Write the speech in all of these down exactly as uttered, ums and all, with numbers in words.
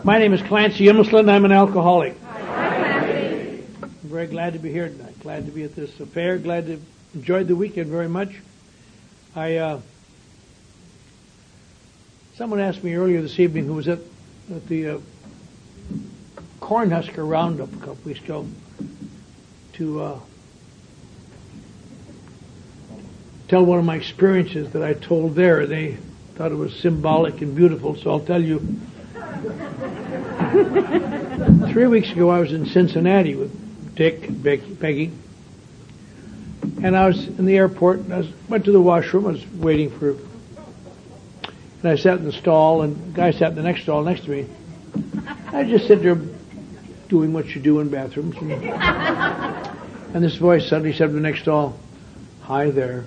My name is Clancy Immelslund. I'm an alcoholic. I'm very glad to be here tonight. Glad to be at this affair. Glad to enjoy the weekend very much. I uh, someone asked me earlier this evening who was at, at the uh, Cornhusker Roundup a couple weeks ago to uh, tell one of my experiences that I told there. They thought it was symbolic and beautiful, so I'll tell you. Three weeks ago, I was in Cincinnati with Dick and Becky, Peggy, and I was in the airport, and I was, went to the washroom. I was waiting for, and I sat in the stall, and the guy sat in the next stall next to me. I just sit there doing what you do in bathrooms, and, and this voice suddenly said in the next stall, "Hi there."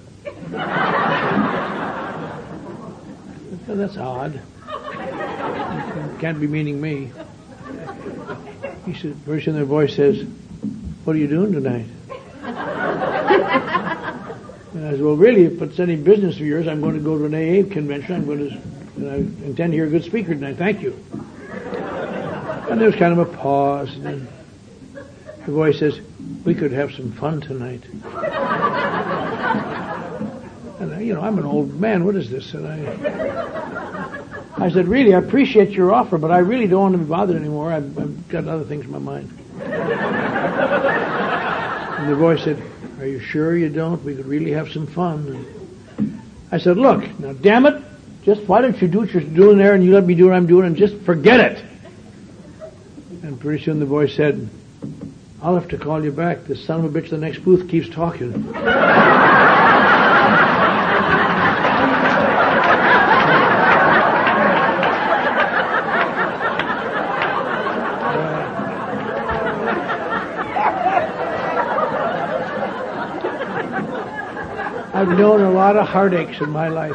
So that's odd. Can't be meaning me. He said, very soon their voice says, "What are you doing tonight?" And I said, "Well, really, if it's any business of yours, I'm going to go to an A A convention. I'm going to, and I intend to hear a good speaker tonight. Thank you." And there was kind of a pause, and then the voice says, "We could have some fun tonight." And I, you know, I'm an old man. What is this? And I. I said, "Really, I appreciate your offer, but I really don't want to be bothered anymore. I've, I've got other things in my mind." And the voice said, "Are you sure you don't? We could really have some fun." And I said, "Look, now, damn it, just why don't you do what you're doing there and you let me do what I'm doing and just forget it?" And pretty soon the voice said, "I'll have to call you back. This son of a bitch in the next booth keeps talking." I've known a lot of heartaches in my life.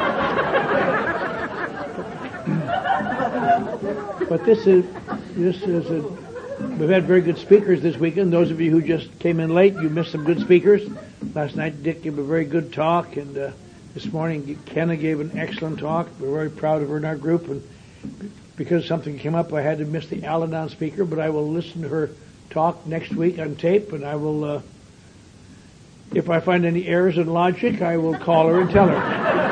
But this is, this is a, we've had very good speakers this weekend. Those of you who just came in late, you missed some good speakers. Last night, Dick gave a very good talk, and uh, this morning, Kenna gave an excellent talk. We're very proud of her in our group, and because something came up, I had to miss the Al-Anon speaker, but I will listen to her talk next week on tape, and I will... Uh, If I find any errors in logic, I will call her and tell her.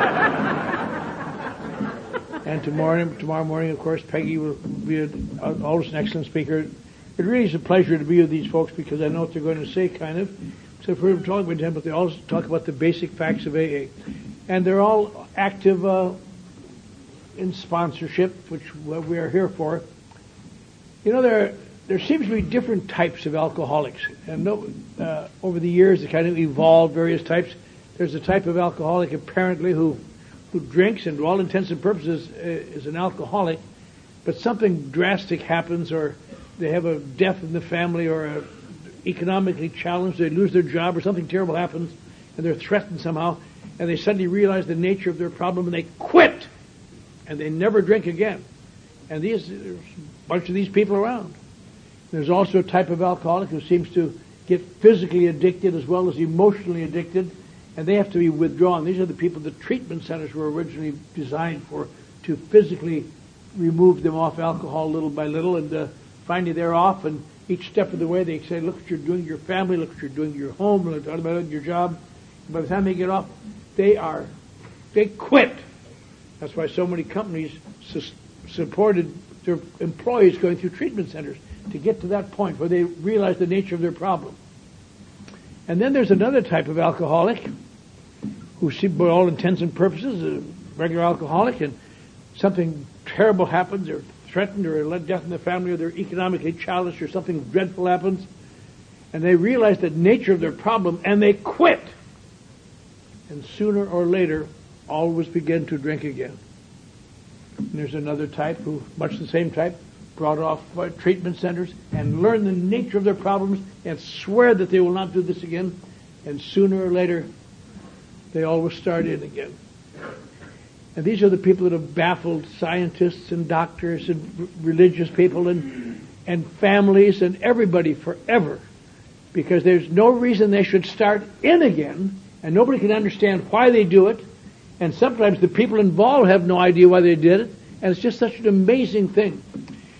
And tomorrow, tomorrow morning, of course, Peggy will be a, always an excellent speaker. It really is a pleasure to be with these folks because I know what they're going to say, kind of. So if we're talking about them, but they always talk about the basic facts of A A. And they're all active uh, in sponsorship, which we are here for. You know, there there seems to be different types of alcoholics. And no, uh, over the years, it kind of evolved various types. There's a type of alcoholic, apparently, who who drinks and to all intents and purposes uh, is an alcoholic, but something drastic happens, or they have a death in the family, or a economically challenged, they lose their job, or something terrible happens, and they're threatened somehow, and they suddenly realize the nature of their problem, and they quit, and they never drink again. And these, there's a bunch of these people around. There's also a type of alcoholic who seems to get physically addicted as well as emotionally addicted, and they have to be withdrawn. These are the people the treatment centers were originally designed for, to physically remove them off alcohol little by little, and uh, finally they're off, and each step of the way they say, look what you're doing to your family, look what you're doing to your home, look what you're doing to your job. And by the time they get off, they are, they quit. That's why so many companies su- supported their employees going through treatment centers to get to that point where they realize the nature of their problem. And then there's another type of alcoholic who, by all intents and purposes, is a regular alcoholic, and something terrible happens, they're threatened, or let death in the family, or they're economically challenged, or something dreadful happens, and they realize the nature of their problem, and they quit. And sooner or later, always begin to drink again. And there's another type who, much the same type, brought off uh, treatment centers and learn the nature of their problems and swear that they will not do this again, and sooner or later they always start in again. And these are the people that have baffled scientists and doctors and r- religious people and and families and everybody forever, because there's no reason they should start in again, and nobody can understand why they do it, and sometimes the people involved have no idea why they did it, and it's just such an amazing thing.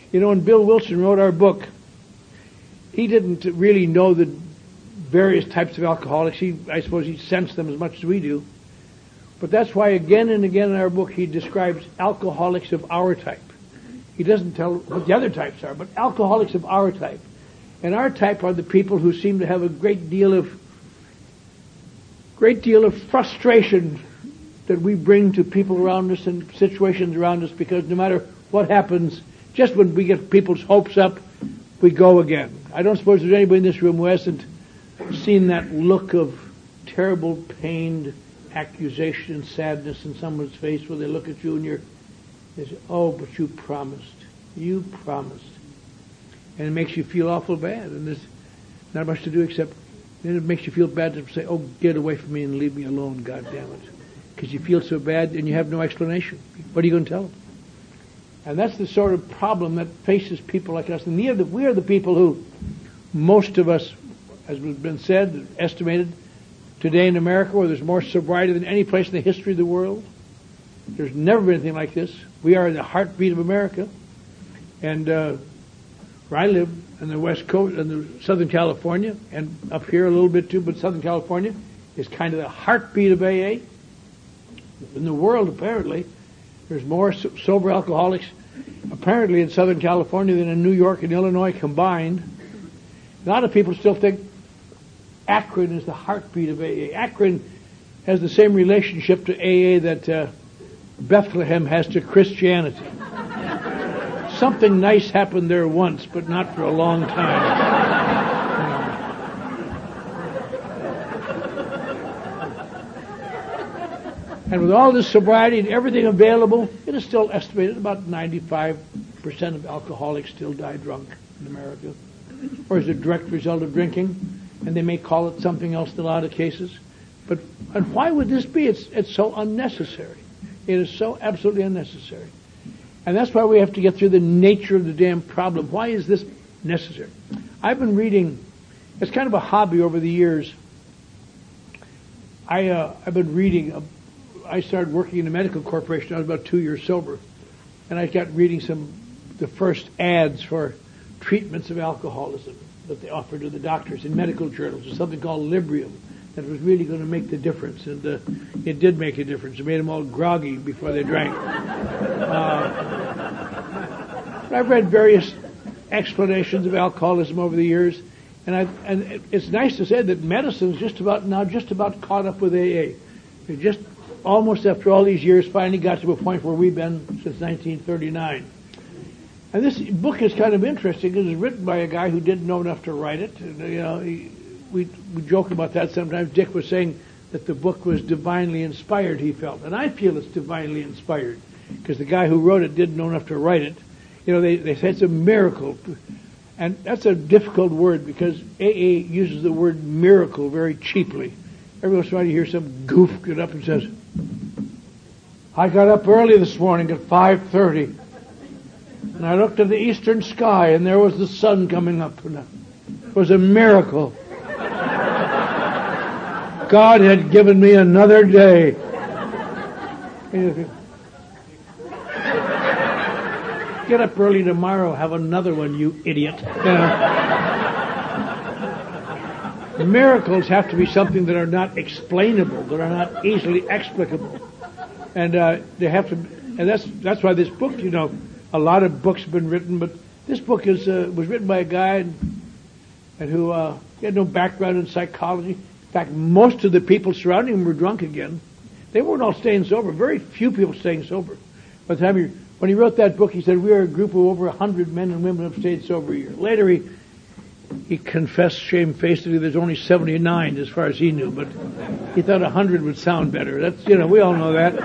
You know, when Bill Wilson wrote our book, he didn't really know the various types of alcoholics. He, I suppose he sensed them as much as we do. But that's why again and again in our book he describes alcoholics of our type. He doesn't tell what the other types are, but alcoholics of our type. And our type are the people who seem to have a great deal of great deal of frustration that we bring to people around us and situations around us, because no matter what happens, just when we get people's hopes up, we go again. I don't suppose there's anybody in this room who hasn't seen that look of terrible, pained accusation and sadness in someone's face where they look at you and you're, they say, oh, but you promised. You promised. And it makes you feel awful bad. And there's not much to do except, then it makes you feel bad to say, oh, get away from me and leave me alone, God damn it. Because you feel so bad and you have no explanation. What are you going to tell them? And that's the sort of problem that faces people like us. And we are the, we are the people who, most of us, as has been said, estimated, today in America, where there's more sobriety than any place in the history of the world. There's never been anything like this. We are the heartbeat of America. And uh, where I live, on the West Coast, in the Southern California, and up here a little bit too, but Southern California is kind of the heartbeat of A A. In the world, apparently, there's more so- sober alcoholics, apparently, in Southern California than in New York and Illinois combined. A lot of people still think Akron is the heartbeat of A A. Akron has the same relationship to A A that uh, Bethlehem has to Christianity. Something nice happened there once, but not for a long time. And with all this sobriety and everything available, it is still estimated about ninety-five percent of alcoholics still die drunk in America, or as a direct result of drinking. And they may call it something else in a lot of cases. But and why would this be? It's it's so unnecessary. It is so absolutely unnecessary. And that's why we have to get through the nature of the damn problem. Why is this necessary? I've been reading, it's kind of a hobby over the years. I, uh, I've been reading, uh, I started working in a medical corporation. I was about two years sober. And I got reading some, the first ads for treatments of alcoholism that they offered to the doctors in medical journals. There's something called Librium that was really going to make the difference, and uh, it did make a difference. It made them all groggy before they drank. Uh, I've read various explanations of alcoholism over the years, and I and it's nice to say that medicine's just about now just about caught up with A A. They just almost after all these years finally got to a point where we've been since nineteen thirty-nine. And this book is kind of interesting because it's written by a guy who didn't know enough to write it. And, you know, he, we we joke about that sometimes. Dick was saying that the book was divinely inspired, he felt. And I feel it's divinely inspired because the guy who wrote it didn't know enough to write it. You know, they, they say it's a miracle. And that's a difficult word because A A uses the word miracle very cheaply. Every once in a while you hear some goof get up and says, I got up early this morning at five thirty. And I looked at the eastern sky, and there was the sun coming up. And it was a miracle. God had given me another day. Get up early tomorrow, have another one, you idiot. You know? Miracles have to be something that are not explainable, that are not easily explicable. And uh, they have to, and that's that's why this book, you know, a lot of books have been written, but this book is uh, was written by a guy and, and who uh, he had no background in psychology. In fact, most of the people surrounding him were drunk again. They weren't all staying sober. Very few people staying sober. By the time he, when he wrote that book, he said, we are a group of over a hundred men and women who have stayed sober a year. Later, he he confessed shamefacedly there's only seventy-nine as far as he knew, but he thought a hundred would sound better. That's, you know, we all know that.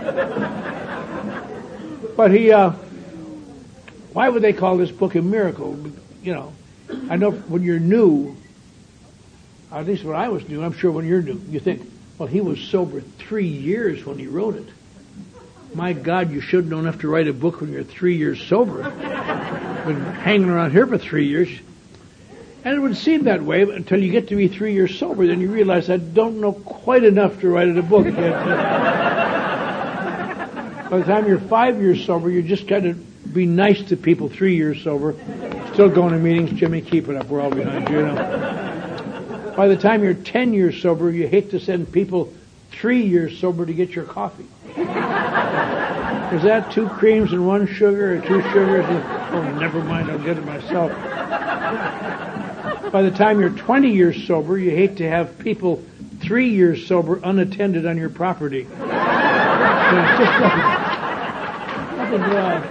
But he, uh, why would they call this book a miracle? You know, I know when you're new, at least when I was new, I'm sure when you're new, you think, well, he was sober three years when he wrote it. My God, you should know enough to write a book when you're three years sober. Been hanging around here for three years. And it would seem that way until you get to be three years sober. Then you realize I don't know quite enough to write a book yet. By the time you're five years sober, you're just kind of be nice to people three years sober, still going to meetings. Jimmy, keep it up. We're all behind you, you know. By the time you're ten years sober, you hate to send people three years sober to get your coffee. Is that two creams and one sugar, or two sugars? And, oh, never mind, I'll get it myself. By the time you're twenty years sober, you hate to have people three years sober unattended on your property. So it's just nothing, nothing uh,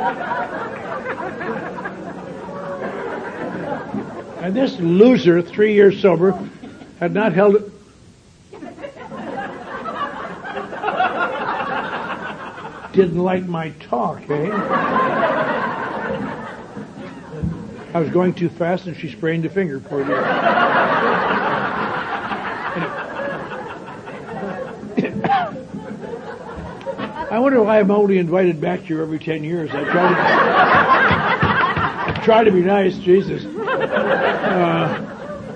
and this loser, three years sober, had not held it. Didn't like my talk, eh? I was going too fast and she sprained a finger, poor dear. I wonder why I'm only invited back here every ten years. I try to, I try to be nice, Jesus. Uh,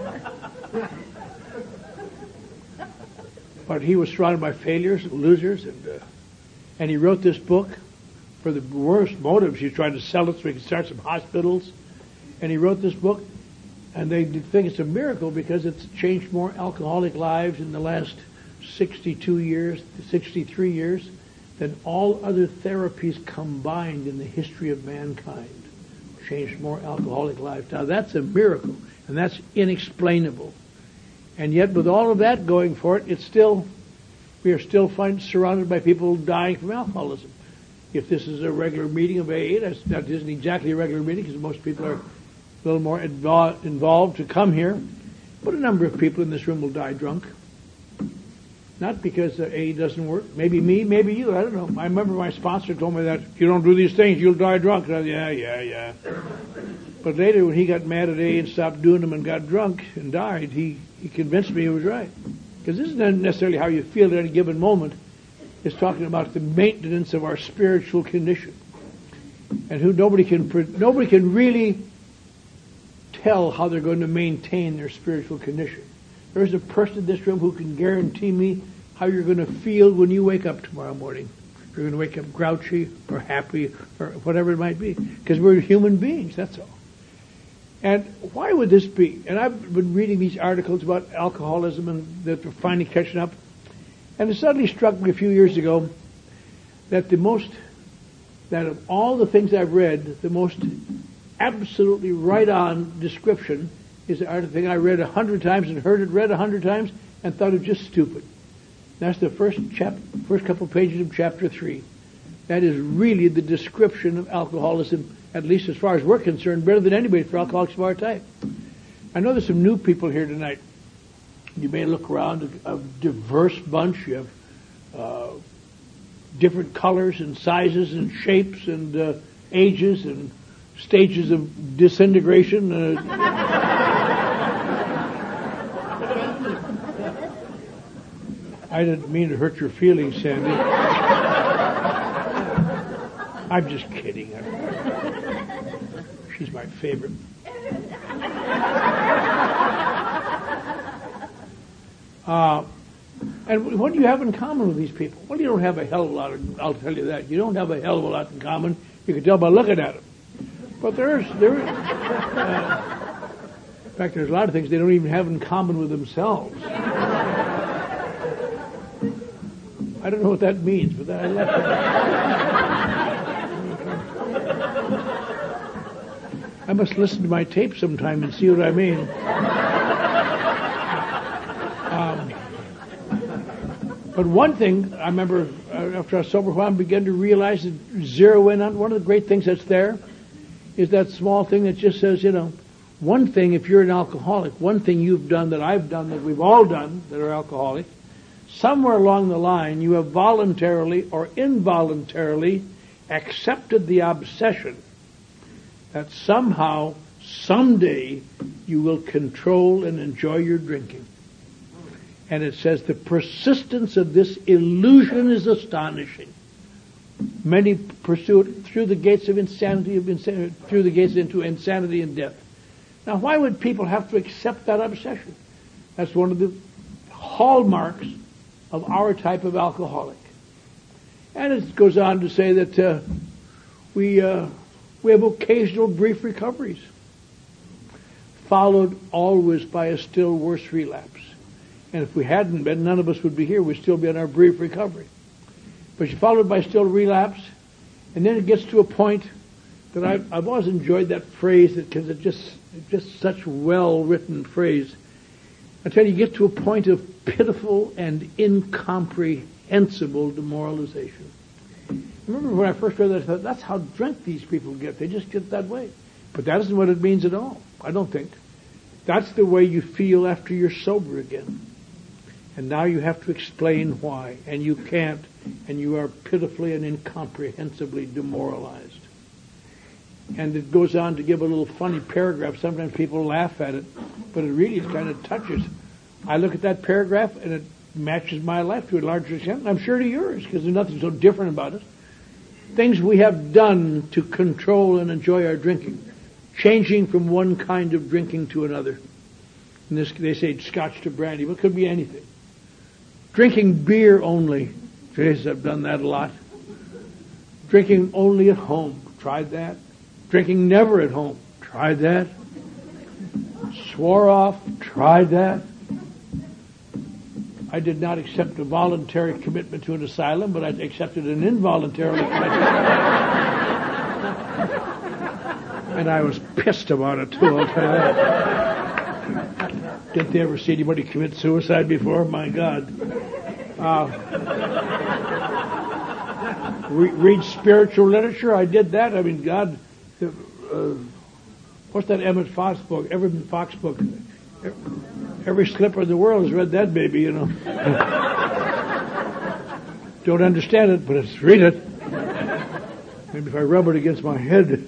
but he was surrounded by failures, losers, and uh, and he wrote this book for the worst motives. He tried to sell it so he could start some hospitals. And he wrote this book, and they think it's a miracle because it's changed more alcoholic lives in the last sixty-two years, sixty-three years, than all other therapies combined in the history of mankind. Changed more alcoholic lives. Now that's a miracle, and that's inexplainable. And yet with all of that going for it, it's still, we are still find, surrounded by people dying from alcoholism. If this is a regular meeting of A A, that's, that isn't exactly a regular meeting because most people are a little more invo- involved to come here. But a number of people in this room will die drunk. Not because A A doesn't work. Maybe me, maybe you, I don't know. I remember my sponsor told me that if you don't do these things, you'll die drunk. And I said, yeah, yeah, yeah. But later when he got mad at A A and stopped doing them and got drunk and died, he, he convinced me he was right. Because this isn't necessarily how you feel at any given moment. It's talking about the maintenance of our spiritual condition. And who nobody can nobody can really tell how they're going to maintain their spiritual condition. There's a person in this room who can guarantee me how you're going to feel when you wake up tomorrow morning. You're going to wake up grouchy or happy or whatever it might be. Because we're human beings, that's all. And why would this be? And I've been reading these articles about alcoholism and that we're finally catching up. And it suddenly struck me a few years ago that the most, that of all the things I've read, the most absolutely right-on description is the thing I read a hundred times and heard it read a hundred times and thought it was just stupid. That's the first chap, first couple pages of chapter three. That is really the description of alcoholism, at least as far as we're concerned, better than anybody for alcoholics of our type. I know there's some new people here tonight. You may look around, a, a diverse bunch. You have uh, different colors and sizes and shapes and uh, ages and stages of disintegration. Uh, I didn't mean to hurt your feelings, Sandy. I'm just kidding. She's my favorite. Uh, and what do you have in common with these people? Well, you don't have a hell of a lot of, I'll tell you that. You don't have a hell of a lot in common. You can tell by looking at them. But there's, there is, uh, in fact, there's a lot of things they don't even have in common with themselves. I don't know what that means, but that, I left it. I must listen to my tape sometime and see what I mean. Um, but one thing I remember uh, after I was sober, I began to realize and zero in on one of the great things that's there is that small thing that just says, you know, one thing, if you're an alcoholic, one thing you've done that I've done, that we've all done that are alcoholic, somewhere along the line you have voluntarily or involuntarily accepted the obsession that somehow, someday, you will control and enjoy your drinking. And it says the persistence of this illusion is astonishing. Many pursue it through the gates of insanity, of insanity, through the gates into insanity and death. Now, why would people have to accept that obsession? That's one of the hallmarks of our type of alcoholic. And it goes on to say that uh, We uh, we have occasional brief recoveries, followed always by a still worse relapse. And if we hadn't been, none of us would be here. We'd still be in our brief recovery. But you're followed by still relapse, and then it gets to a point that I've, I've always enjoyed that phrase because it's just it's just such well-written phrase. Until you get to a point of pitiful and incomprehensible demoralization. Remember when I first read that, I thought, that's how drunk these people get. They just get that way. But that isn't what it means at all, I don't think. That's the way you feel after you're sober again. And now you have to explain why. And you can't. And you are pitifully and incomprehensibly demoralized. And it goes on to give a little funny paragraph. Sometimes people laugh at it, but it really kind of touches. I look at that paragraph, and it matches my life to a larger extent, and I'm sure to yours, because there's nothing so different about it. Things we have done to control and enjoy our drinking, changing from one kind of drinking to another. In this, they say scotch to brandy, but it could be anything. Drinking beer only. Jesus, I've done that a lot. Drinking only at home. Tried that. Drinking never at home. Tried that. Swore off. Tried that. I did not accept a voluntary commitment to an asylum, but I accepted an involuntary commitment. And I was pissed about it, too, I'll tell you that. Didn't they ever see anybody commit suicide before? My God. Uh, re- read spiritual literature. I did that. I mean, God... Uh, what's that Emmett Fox book? Every Fox book. Every slipper in the world has read that baby, you know. Don't understand it, but it's read it. Maybe if I rub it against my head.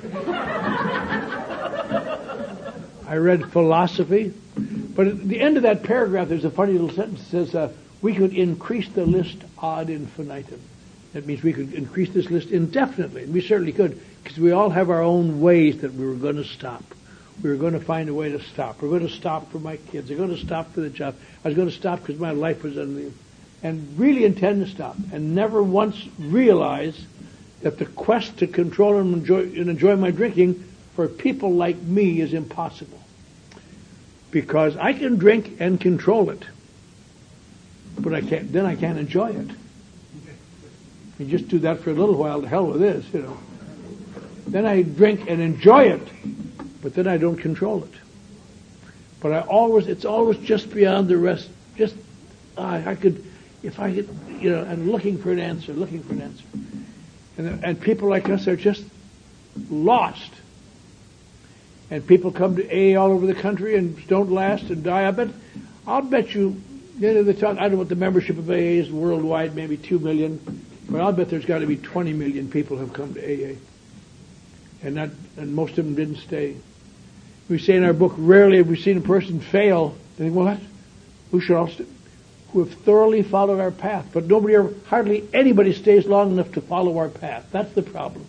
I read philosophy. But at the end of that paragraph, there's a funny little sentence that says, uh, we could increase the list ad infinitum. That means we could increase this list indefinitely. And we certainly could, because we all have our own ways that we were going to stop. We were going to find a way to stop. We're going to stop for my kids. We're going to stop for the job. I was going to stop because my life was unreal. And really intend to stop. And never once realize that the quest to control and enjoy, and enjoy my drinking for people like me is impossible. Because I can drink and control it. But I can't, then I can't enjoy it. You just do that for a little while, to hell with this, you know. Then I drink and enjoy it, but then I don't control it. But I always, it's always just beyond the rest. Just, I, I could, if I could, you know, I'm looking for an answer, looking for an answer. And, and people like us are just lost. And people come to A A all over the country and don't last and die. I bet, I'll bet you, you know, they talk, I don't know what the membership of A A is worldwide, maybe two million. But I'll bet there's got to be twenty million people who have come to A A. And not, and most of them didn't stay. We say in our book, rarely have we seen a person fail. They think, well, what? Who should all stay? Who have thoroughly followed our path. But nobody ever, hardly anybody stays long enough to follow our path. That's the problem.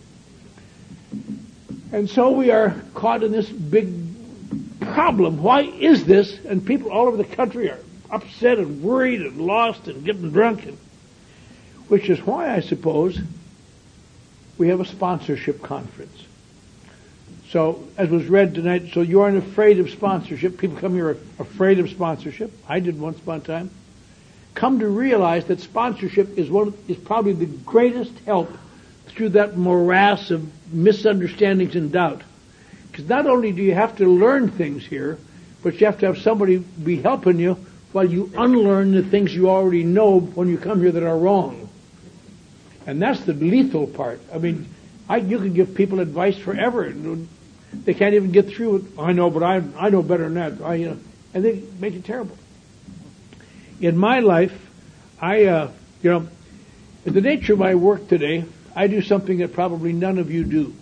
And so we are caught in this big problem. Why is this? And people all over the country are upset and worried and lost and getting drunk. And, which is why, I suppose, we have a sponsorship conference. So, as was read tonight, so you aren't afraid of sponsorship. People come here afraid of sponsorship. I did once upon a time. Come to realize that sponsorship is one of, is probably the greatest help through that morass of misunderstandings and doubt. Because not only do you have to learn things here, but you have to have somebody be helping you while you unlearn the things you already know when you come here that are wrong. And that's the lethal part. I mean, I, you can give people advice forever. They can't even get through it. I know, but I I know better than that. I, you know, and they make it terrible. In my life, I, uh, you know, in the nature of my work today, I do something that probably none of you do.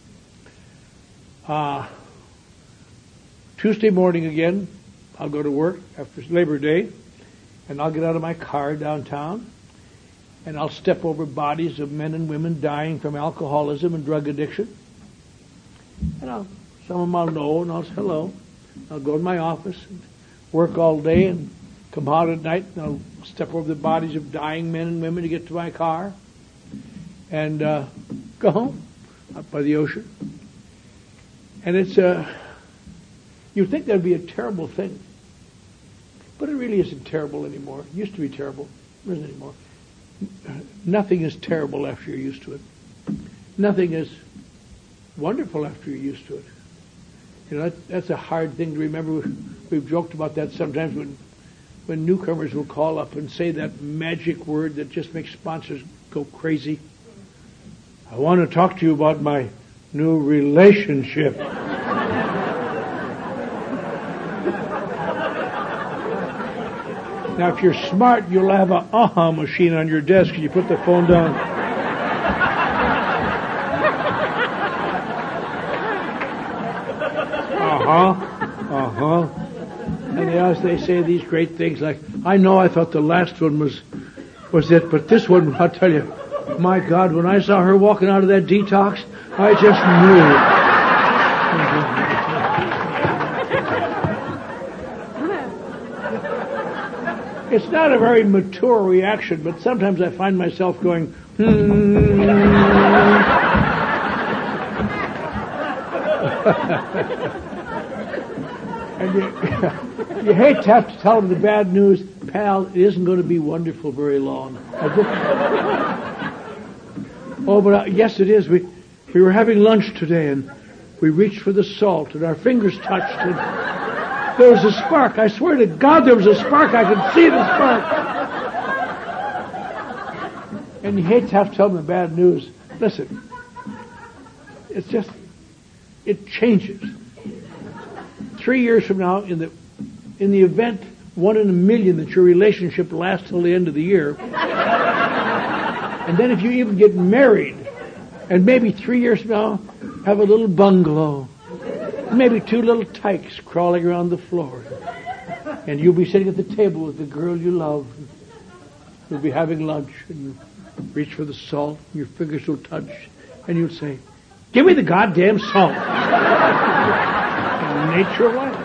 Uh, Tuesday morning again, I'll go to work after Labor Day, and I'll get out of my car downtown, and I'll step over bodies of men and women dying from alcoholism and drug addiction. And I'll, some of them I'll know, and I'll say hello. I'll go to my office and work all day and come out at night, and I'll step over the bodies of dying men and women to get to my car and uh, go home. up by the ocean. And it's a, you'd think that would be a terrible thing. But it really isn't terrible anymore. It used to be terrible. It isn't anymore. Nothing is terrible after you're used to it. Nothing is wonderful after you're used to it. You know, that, that's a hard thing to remember. We've joked about that sometimes when when newcomers will call up and say that magic word that just makes sponsors go crazy. I want to talk to you about my new relationship. Now, if you're smart, you'll have a aha machine on your desk and you put the phone down. Uh-huh, uh-huh. And they always, they say these great things like, I know I thought the last one was, was it, but this one, I'll tell you, my God, when I saw her walking out of that detox, I just knew. It's not a very mature reaction, but sometimes I find myself going, hmm. And you, you hate to have to tell them the bad news, pal, it isn't going to be wonderful very long. Oh, but uh, yes, it is. We we were having lunch today, and we reached for the salt, and our fingers touched, and there was a spark. I swear to God, there was a spark. I could see the spark. And you hate to have to tell them the bad news. Listen, it's just, it changes. Three years from now, in the in the event, one in a million that your relationship lasts till the end of the year, and then if you even get married, and maybe three years from now, have a little bungalow, maybe two little tykes crawling around the floor, and you'll be sitting at the table with the girl you love. You'll be having lunch, and you reach for the salt, and your fingers will touch, and you'll say, "Give me the goddamn salt." The nature of life.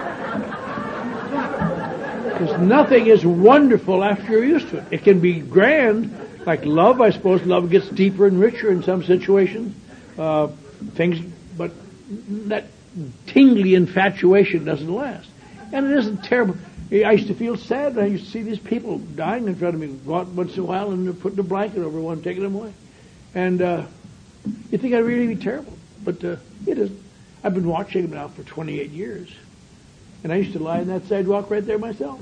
Because nothing is wonderful after you're used to it. It can be grand, like love. I suppose love gets deeper and richer in some situations. Uh, things, but that tingly infatuation doesn't last. And it isn't terrible. I used to feel sad when I used to see these people dying in front of me once in a while, and they're putting a blanket over one, taking them away. And uh, you think I'd really be terrible, but uh, it isn't. I've been watching them now for twenty-eight years. And I used to lie on that sidewalk right there myself.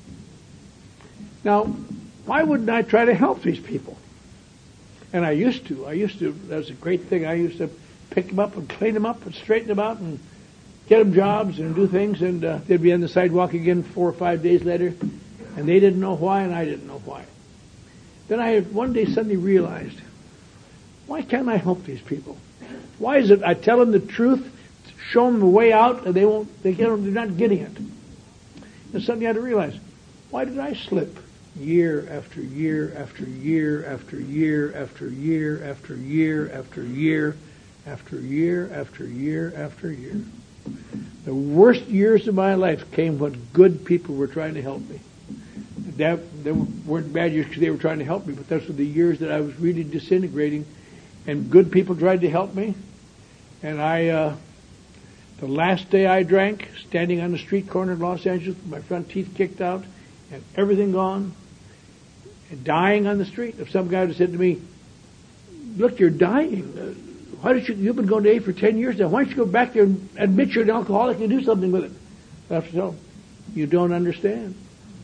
Now, why wouldn't I try to help these people? And I used to. I used to. That was a great thing. I used to pick them up and clean them up and straighten them out and get them jobs and do things. And uh, they'd be on the sidewalk again four or five days later. And they didn't know why, and I didn't know why. Then I one day suddenly realized, why can't I help these people? Why is it I tell them the truth, show them the way out, and they won't, they get, they're not getting it. And suddenly I had to realize, why did I slip year after year after year after year after year after year after year after year after year after year? The worst years of my life came when good people were trying to help me. That, they weren't bad years because they were trying to help me, but those were the years that I was really disintegrating, and good people tried to help me. And I, uh, the last day I drank, standing on the street corner in Los Angeles, with my front teeth kicked out, and everything gone, and dying on the street. If some guy would have said to me, "Look, you're dying. Uh, why did you? You've been going to A for ten years now. Why don't you go back there and admit you're an alcoholic and do something with it?" I have to tell him, "You don't understand.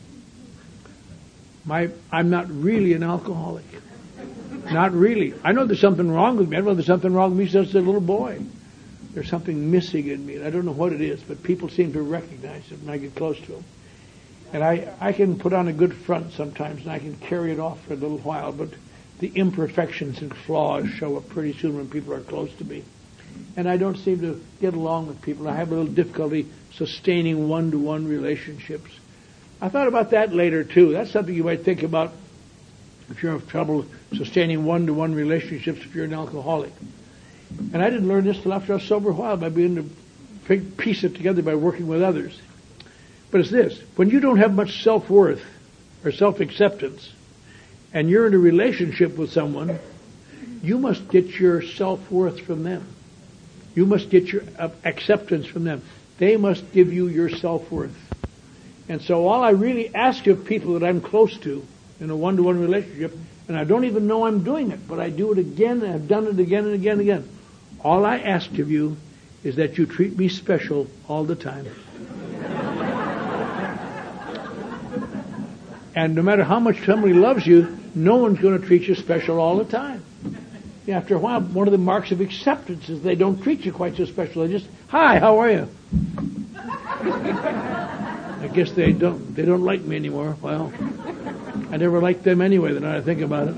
My, I'm not really an alcoholic. Not really. I know there's something wrong with me. I know there's something wrong with me since I was a little boy. There's something missing in me, and I don't know what it is, but people seem to recognize it when I get close to them. And I, I can put on a good front sometimes, and I can carry it off for a little while, but the imperfections and flaws show up pretty soon when people are close to me. And I don't seem to get along with people. I have a little difficulty sustaining one-to-one relationships. I thought about that later, too. That's something you might think about if you have trouble sustaining one-to-one relationships if you're an alcoholic. And I didn't learn this till after I was sober a while by beginning to piece it together by working with others. But it's this. When you don't have much self-worth or self-acceptance, and you're in a relationship with someone, you must get your self-worth from them. You must get your acceptance from them. They must give you your self-worth. And so all I really ask of people that I'm close to in a one-to-one relationship, and I don't even know I'm doing it, but I do it again, and I've done it again and again and again. All I ask of you is that you treat me special all the time. And no matter how much somebody loves you, no one's going to treat you special all the time. After a while, one of the marks of acceptance is they don't treat you quite so special. They just, hi, how are you? I guess they don't they don't like me anymore. Well, I never liked them anyway, the now I think about it.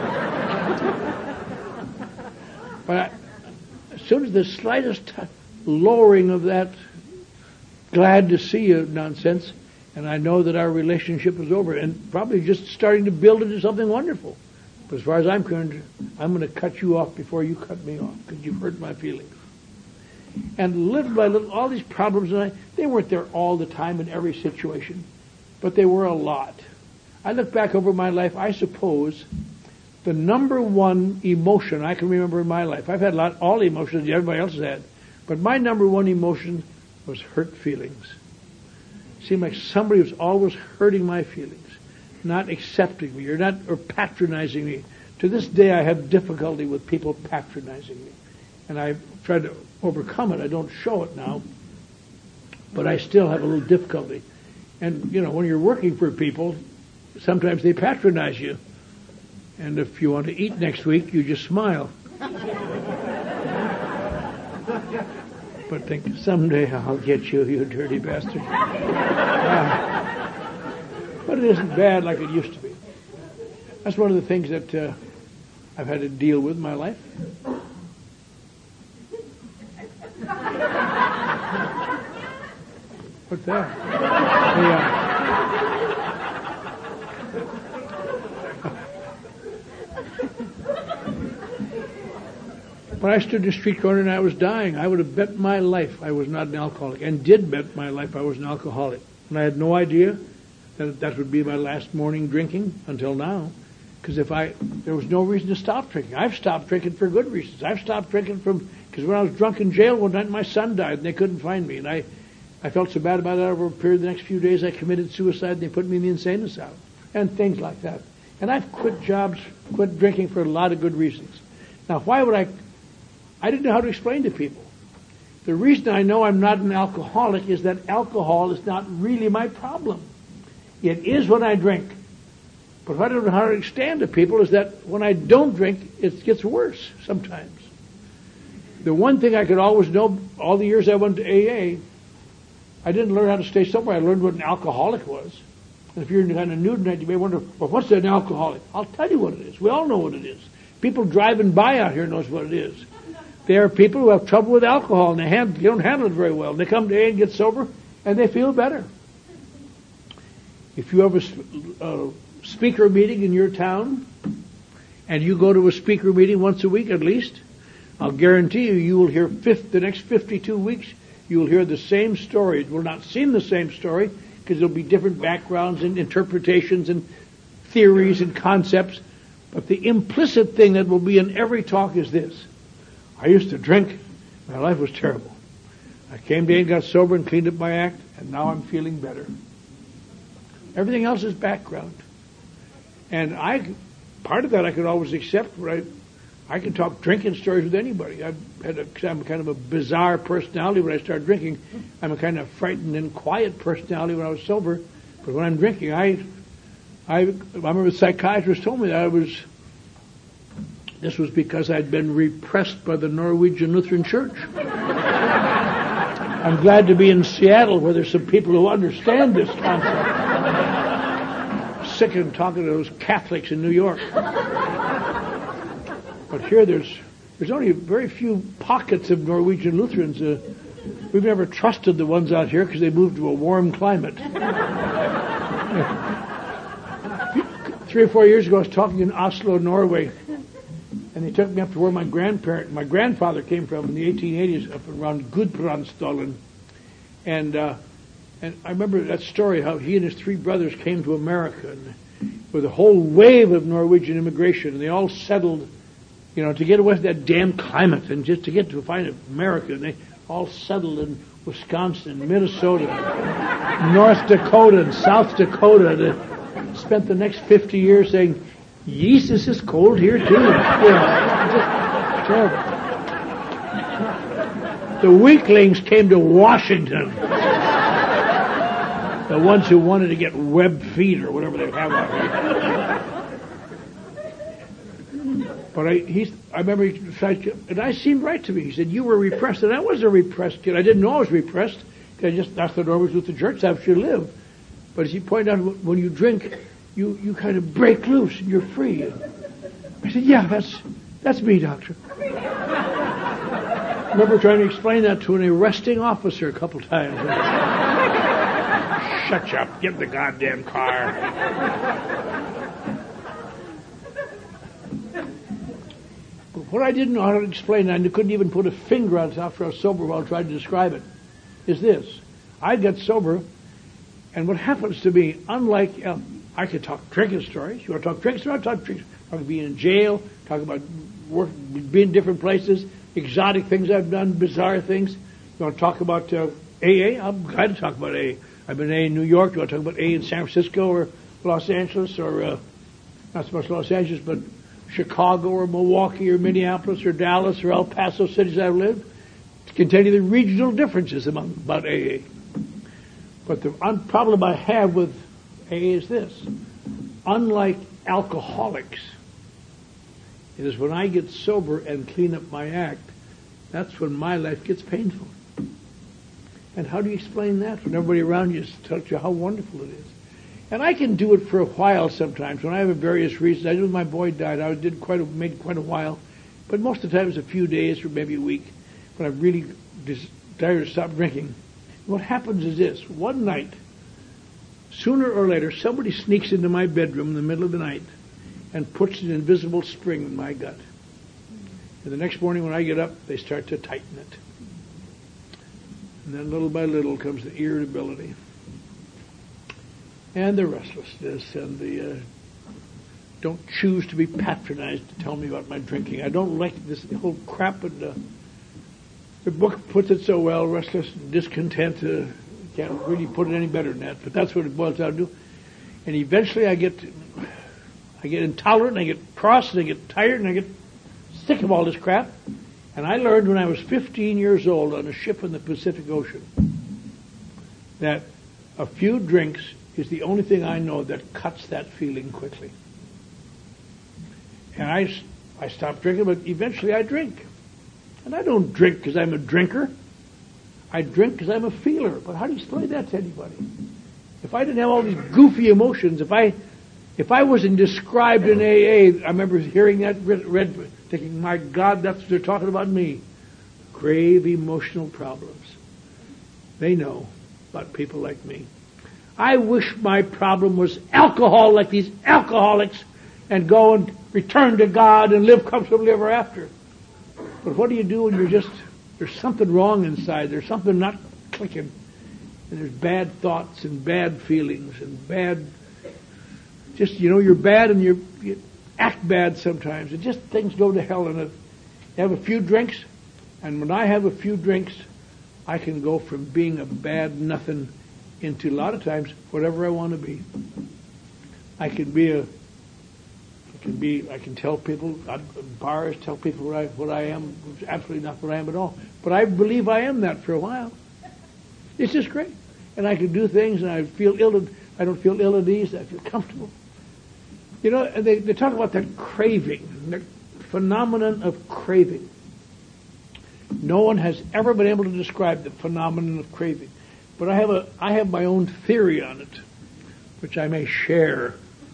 But I, as soon as the slightest t- lowering of that glad to see you nonsense, and I know that our relationship is over, and probably just starting to build into something wonderful. But as far as I'm concerned, I'm going to cut you off before you cut me off, because you've hurt my feelings. And little by little, all these problems, and I, they weren't there all the time in every situation, but they were a lot. I look back over my life, I suppose the number one emotion I can remember in my life, I've had a lot, all the emotions that everybody else has had, but my number one emotion was hurt feelings. It seemed like somebody was always hurting my feelings, not accepting me or not or patronizing me. To this day, I have difficulty with people patronizing me, and I've tried to overcome it. I don't show it now, but I still have a little difficulty. And you know, when you're working for people, sometimes they patronize you, and if you want to eat next week, you just smile. But think, someday I'll get you, you dirty bastard. Uh, but it isn't bad like it used to be. That's one of the things that uh, I've had to deal with in my life. What's that? Yeah. When I stood in the street corner and I was dying, I would have bet my life I was not an alcoholic, and did bet my life I was an alcoholic. And I had no idea that that would be my last morning drinking until now, because if I, there was no reason to stop drinking. I've stopped drinking for good reasons. I've stopped drinking from, because when I was drunk in jail one night, my son died and they couldn't find me, and I, I felt so bad about it. Over a period of the next few days, I committed suicide and they put me in the insane asylum, and things like that. And I've quit jobs, quit drinking for a lot of good reasons. Now, why would I? I didn't know how to explain to people. The reason I know I'm not an alcoholic is that alcohol is not really my problem. It is when I drink. But what I don't know how to explain to people is that when I don't drink, it gets worse sometimes. The one thing I could always know, all the years I went to A A, I didn't learn how to stay sober. I learned what an alcoholic was. And if you're kind of new tonight, you may wonder, well, what's an alcoholic? I'll tell you what it is. We all know what it is. People driving by out here knows what it is. There are people who have trouble with alcohol, and they, hand, they don't handle it very well. And they come to A A and get sober, and they feel better. If you have a, a speaker meeting in your town, and you go to a speaker meeting once a week at least, I'll guarantee you, you will hear fifth, the next fifty-two weeks, you will hear the same story. It will not seem the same story, because there will be different backgrounds and interpretations and theories and concepts. But the implicit thing that will be in every talk is this. I used to drink. My life was terrible. I came to A A and got sober and cleaned up my act, and now I'm feeling better. Everything else is background. And I, part of that I could always accept. Right? I can talk drinking stories with anybody. I've had a, I'm kind of a bizarre personality when I start drinking. I'm a kind of frightened and quiet personality when I was sober. But when I'm drinking, I, I, I remember the psychiatrist told me that I was, this was because I'd been repressed by the Norwegian Lutheran Church. I'm glad to be in Seattle where there's some people who understand this concept. I'm sick of talking to those Catholics in New York. But here there's there's only very few pockets of Norwegian Lutherans. Uh, we've never trusted the ones out here because they moved to a warm climate. Three or four years ago I was talking in Oslo, Norway. And they took me up to where my grandparent, my grandfather came from in the eighteen eighties, up around Gudbrandsdalen. And uh, and I remember that story, how he and his three brothers came to America and with a whole wave of Norwegian immigration. And they all settled You know, to get away from that damn climate and just to get to find America, and they all settled in Wisconsin, Minnesota, North Dakota, and South Dakota. They spent the next fifty years saying, "Jesus is cold here too." You know, just terrible. The weaklings came to Washington. The ones who wanted to get web feet or whatever they have out here. But I, he's, I remember he decided, and I seemed right to me. He said, "You were repressed," and I was a repressed kid. I didn't know I was repressed because I just that's the Norwich Lutheran Church. That's how you live. But as he pointed out, when you drink, you you kind of break loose and you're free. And I said, "Yeah, that's that's me, doctor." I remember trying to explain that to an arresting officer a couple times. Shut up! Get in the goddamn car. But what I didn't know how to explain, and I couldn't even put a finger on it after I was sober while I tried to describe it, is this. I got sober, and what happens to me, unlike, uh, I could talk drinking stories. You want to talk drinking stories? I'll talk drinking stories. Talk about being in jail, talk about work, being in different places, exotic things I've done, bizarre things. You want to talk about uh, A A? I'm glad to talk about A A. I've been A in New York. You want to talk about A in San Francisco or Los Angeles or uh, not so much Los Angeles, but Chicago or Milwaukee or Minneapolis or Dallas or El Paso, cities I've lived, to continue the regional differences among about A A. But the un- problem I have with A A is this. Unlike alcoholics, it is when I get sober and clean up my act, that's when my life gets painful. And how do you explain that when everybody around you tells you how wonderful it is? And I can do it for a while sometimes. When I have various reasons, I did when my boy died. I did quite a, made quite a while, but most of the time it's a few days or maybe a week when I really desire to stop drinking. What happens is this: one night, sooner or later, somebody sneaks into my bedroom in the middle of the night and puts an invisible spring in my gut. And the next morning when I get up, they start to tighten it. And then little by little comes the irritability and the restlessness and the uh, don't choose to be patronized to tell me about my drinking. I don't like this whole crap. And uh, the book puts it so well, restless and discontent. Uh, can't really put it any better than that, but that's what it boils down to. And eventually I get I get intolerant, and I get cross, and I get tired, and I get sick of all this crap. And I learned when I was fifteen years old on a ship in the Pacific Ocean that a few drinks is the only thing I know that cuts that feeling quickly. And I, I stopped drinking, but eventually I drink. And I don't drink because I'm a drinker. I drink because I'm a feeler. But how do you explain that to anybody? If I didn't have all these goofy emotions, if I if I wasn't described in A A, I remember hearing that read, read thinking, my God, that's what they're talking about me. Grave emotional problems. They know about people like me. I wish my problem was alcohol like these alcoholics and go and return to God and live comfortably ever after. But what do you do when you're just, there's something wrong inside, there's something not clicking, and there's bad thoughts and bad feelings and bad, just, you know, you're bad and you're, you act bad sometimes, and just things go to hell in it. You have a few drinks, and when I have a few drinks, I can go from being a bad nothing into a lot of times whatever I want to be. I can be a, I can be, I can tell people, bars, tell people what I, what I am, which is absolutely not what I am at all. But I believe I am that for a while. It's just great. And I can do things and I feel ill, I don't feel ill at ease, I feel comfortable. You know, they, they talk about that craving, the phenomenon of craving. No one has ever been able to describe the phenomenon of craving. But I have a, I have my own theory on it, which I may share.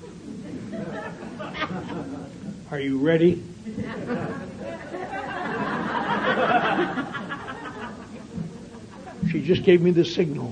Are you ready? She just gave me the signal.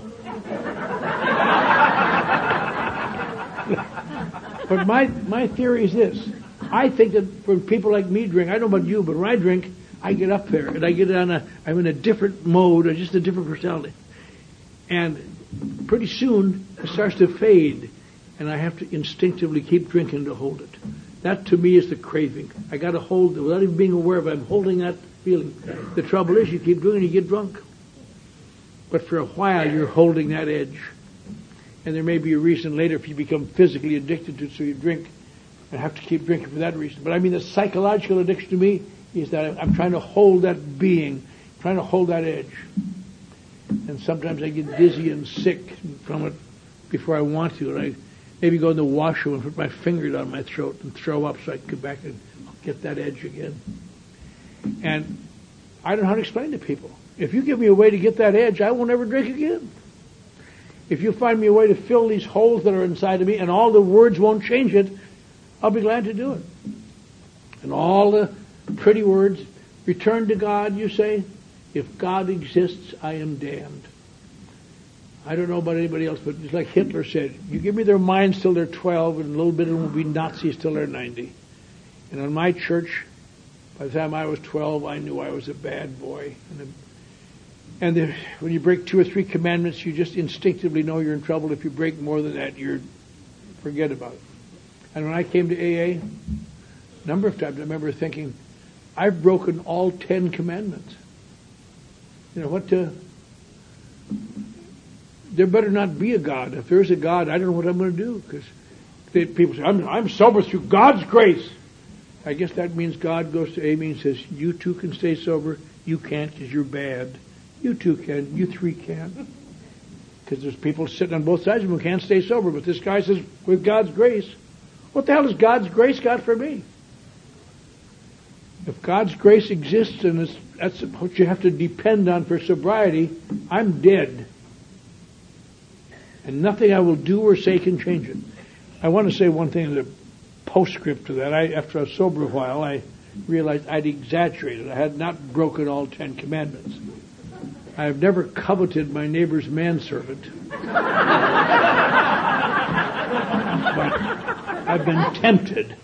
But my, my theory is this. I think that when people like me drink, I don't know about you, but when I drink, I get up there and I get on a, I'm in a different mode, or just a different personality. And pretty soon it starts to fade, and I have to instinctively keep drinking to hold it. That to me is the craving. I got to hold, without even being aware of it, I'm holding that feeling. The trouble is you keep doing it, you get drunk. But for a while you're holding that edge. And there may be a reason later if you become physically addicted to it, so you drink and have to keep drinking for that reason. But I mean the psychological addiction to me is that I'm trying to hold that being, trying to hold that edge. And sometimes I get dizzy and sick from it before I want to. And I maybe go in the washroom and put my finger down my throat and throw up so I can come back and get that edge again. And I don't know how to explain to people. If you give me a way to get that edge, I won't ever drink again. If you find me a way to fill these holes that are inside of me and all the words won't change it, I'll be glad to do it. And all the pretty words, return to God, you say? If God exists, I am damned. I don't know about anybody else, but it's like Hitler said, you give me their minds till they're twelve, and a little bit of them will be Nazis till they're ninety. And in my church, by the time I was twelve, I knew I was a bad boy. And, a, and the, when you break two or three commandments, you just instinctively know you're in trouble. If you break more than that, you're forget about it. And when I came to A A, a number of times I remember thinking, I've broken all ten commandments. You know, what to... There better not be a God. If there's a God, I don't know what I'm going to do. Because people say, I'm, I'm sober through God's grace. I guess that means God goes to Amy and says, you two can stay sober. You can't because you're bad. You two can. You three can. Because there's people sitting on both sides of them who can't stay sober. But this guy says, with God's grace. What the hell has God's grace got for me? If God's grace exists and it's, that's what you have to depend on for sobriety, I'm dead. And nothing I will do or say can change it. I want to say one thing as a postscript to that. I, after I was sober a while, I realized I'd exaggerated. I had not broken all Ten Commandments. I have never coveted my neighbor's manservant. But I've been tempted.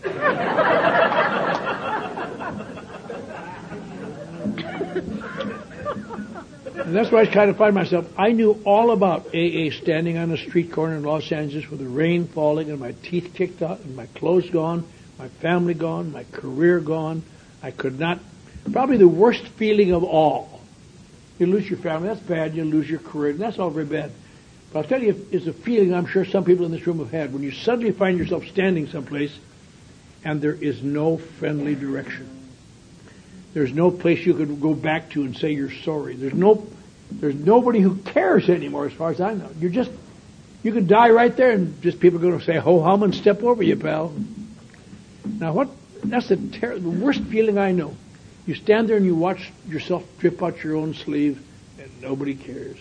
And that's why I kind of find myself, I knew all about A A standing on a street corner in Los Angeles with the rain falling and my teeth kicked out and my clothes gone, my family gone, my career gone. I could not, probably the worst feeling of all. You lose your family, that's bad. You lose your career, and that's all very bad. But I'll tell you, it's a feeling I'm sure some people in this room have had when you suddenly find yourself standing someplace and there is no friendly direction. There's no place you could go back to and say you're sorry. There's no, there's nobody who cares anymore, as far as I know. You're just, you could die right there, and just people are going to say, "Ho hum," and step over you, pal. Now, what? That's the, ter- the worst feeling I know. You stand there and you watch yourself drip out your own sleeve, and nobody cares.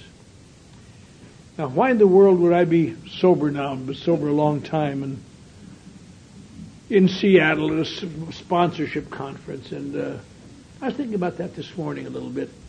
Now, why in the world would I be sober now? I've been sober a long time, and in Seattle at a sponsorship conference, and uh, I was thinking about that this morning a little bit.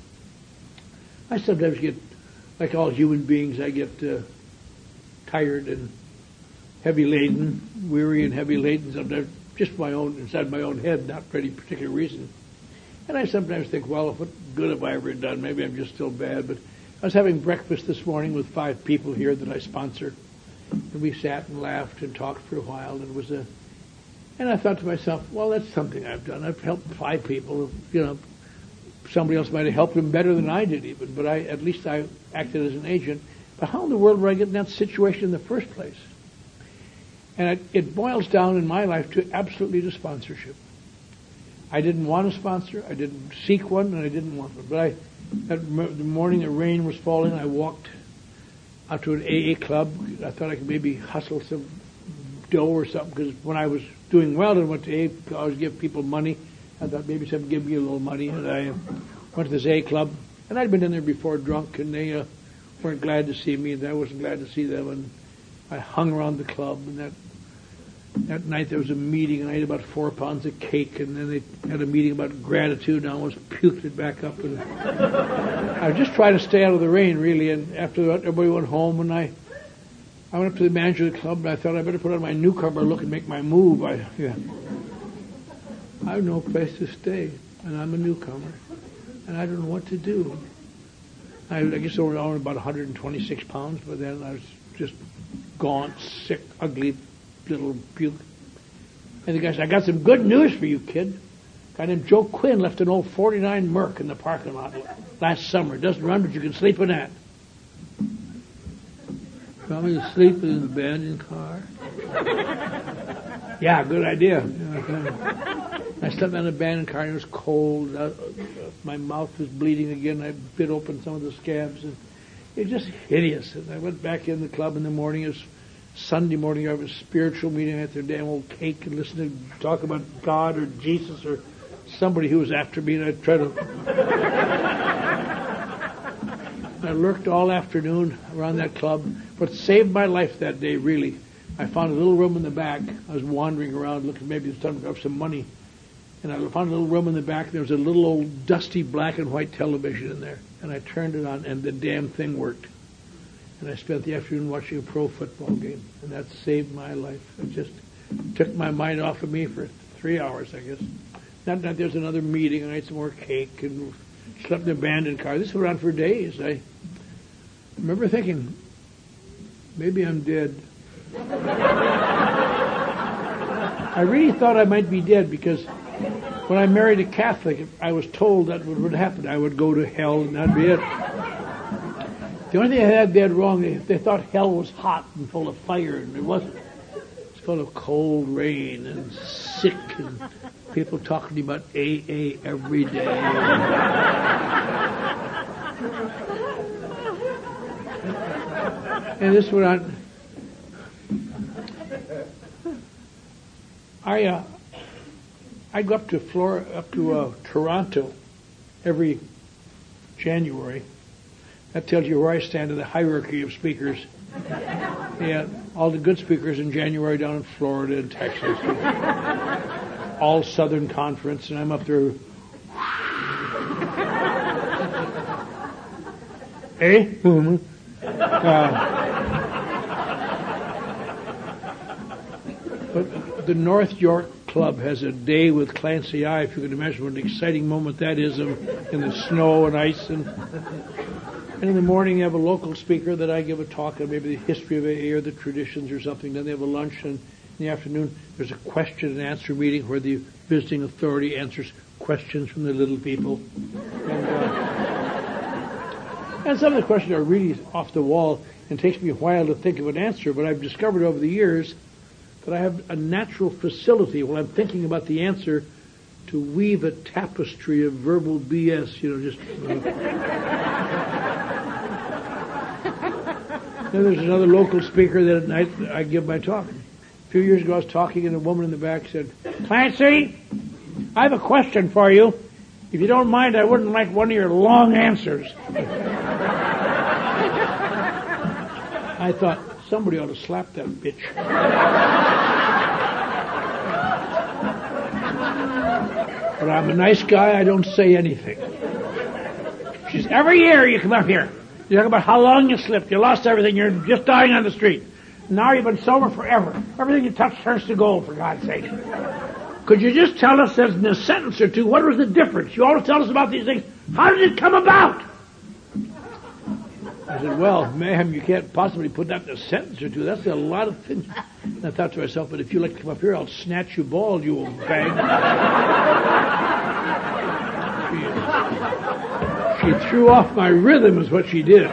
I sometimes get, like all human beings, I get uh, tired and heavy laden, weary and heavy laden. Sometimes just my own inside my own head, not for any particular reason. And I sometimes think, well, what good have I ever done? Maybe I'm just still bad. But I was having breakfast this morning with five people here that I sponsor, and we sat and laughed and talked for a while. And it was a, and I thought to myself, well, that's something I've done. I've helped five people. You know, somebody else might have helped them better than I did, even. But I, at least, I acted as an agent. But how in the world would I get in that situation in the first place? And it, it boils down in my life to absolutely to sponsorship. I didn't want a sponsor. I didn't seek one, and I didn't want one. But I, that m- the morning the rain was falling, I walked out to an A A club. I thought I could maybe hustle some dough or something, because when I was doing well and went to A A, I always give people money. I thought maybe somebody give me a little money, and I went to this A A club. And I'd been in there before drunk, and they uh, weren't glad to see me, and I wasn't glad to see them. And I hung around the club, and that That night there was a meeting, and I ate about four pounds of cake, and then they had a meeting about gratitude, and I almost puked it back up. And I was just trying to stay out of the rain, really, and after that, everybody went home, and I I went up to the manager of the club, and I thought I better put on my newcomer look and make my move. I, yeah. I have no place to stay, and I'm a newcomer, and I don't know what to do. I, I guess I was only about one hundred twenty-six pounds, but then I was just gaunt, sick, ugly, little puke. And the guy said, I got some good news for you, kid. A guy named Joe Quinn left an old forty-nine Merc in the parking lot last summer. It doesn't run, but you can sleep in that. Want me to sleep in an abandoned car? Yeah, good idea. I slept in an abandoned car and it was cold. Uh, my mouth was bleeding again. I bit open some of the scabs. And it was just hideous. And I went back in the club in the morning. It was Sunday morning. I was a spiritual meeting. I had their damn old cake and listened to talk about God or Jesus or somebody who was after me. And I tried to... I lurked all afternoon around that club. What saved my life that day, really, I found a little room in the back. I was wandering around looking, maybe it was time to grab some money. And I found a little room in the back. There was a little old dusty black and white television in there. And I turned it on, and the damn thing worked. And I spent the afternoon watching a pro football game. And that saved my life. It just took my mind off of me for three hours, I guess. That night there was another meeting, and I ate some more cake and slept in an abandoned car. This went on for days. I remember thinking, maybe I'm dead. I really thought I might be dead because when I married a Catholic, I was told that what would happen. I would go to hell and that'd be it. The only thing I had they had wrong, they, they thought hell was hot and full of fire, and it wasn't. It was full of cold rain and sick and people talking to me about A A every day. And this went on. I uh, I go up to Florida, up to uh, Toronto every January. That tells you where I stand in the hierarchy of speakers. Yeah, all the good speakers in January down in Florida and Texas. All Southern Conference, and I'm up there. Eh? uh, but the North York Club has a day with Clancy I, if you can imagine what an exciting moment that is in, in the snow and ice. And, and in the morning, you have a local speaker that I give a talk on maybe the history of A A or the traditions or something. Then they have a lunch, and in the afternoon, there's a question and answer meeting where the visiting authority answers questions from the little people. And, uh, and some of the questions are really off the wall, and it takes me a while to think of an answer, but I've discovered over the years that I have a natural facility when I'm thinking about the answer to weave a tapestry of verbal B S, you know, just... Uh, Then there's another local speaker that at night I give my talk. A few years ago I was talking and a woman in the back said, Clancy, I have a question for you. If you don't mind, I wouldn't like one of your long answers. I thought, somebody ought to slap that bitch. But I'm a nice guy, I don't say anything. She says, every year you come up here. You talk about how long you slipped. You lost everything. You're just dying on the street. Now you've been sober forever. Everything you touch turns to gold, for God's sake. Could you just tell us in a sentence or two, what was the difference? You always tell us about these things. How did it come about? I said, well, ma'am, you can't possibly put that in a sentence or two. That's a lot of things. And I thought to myself, but if you like to come up here, I'll snatch you bald, you old bag. She threw off my rhythm is what she did.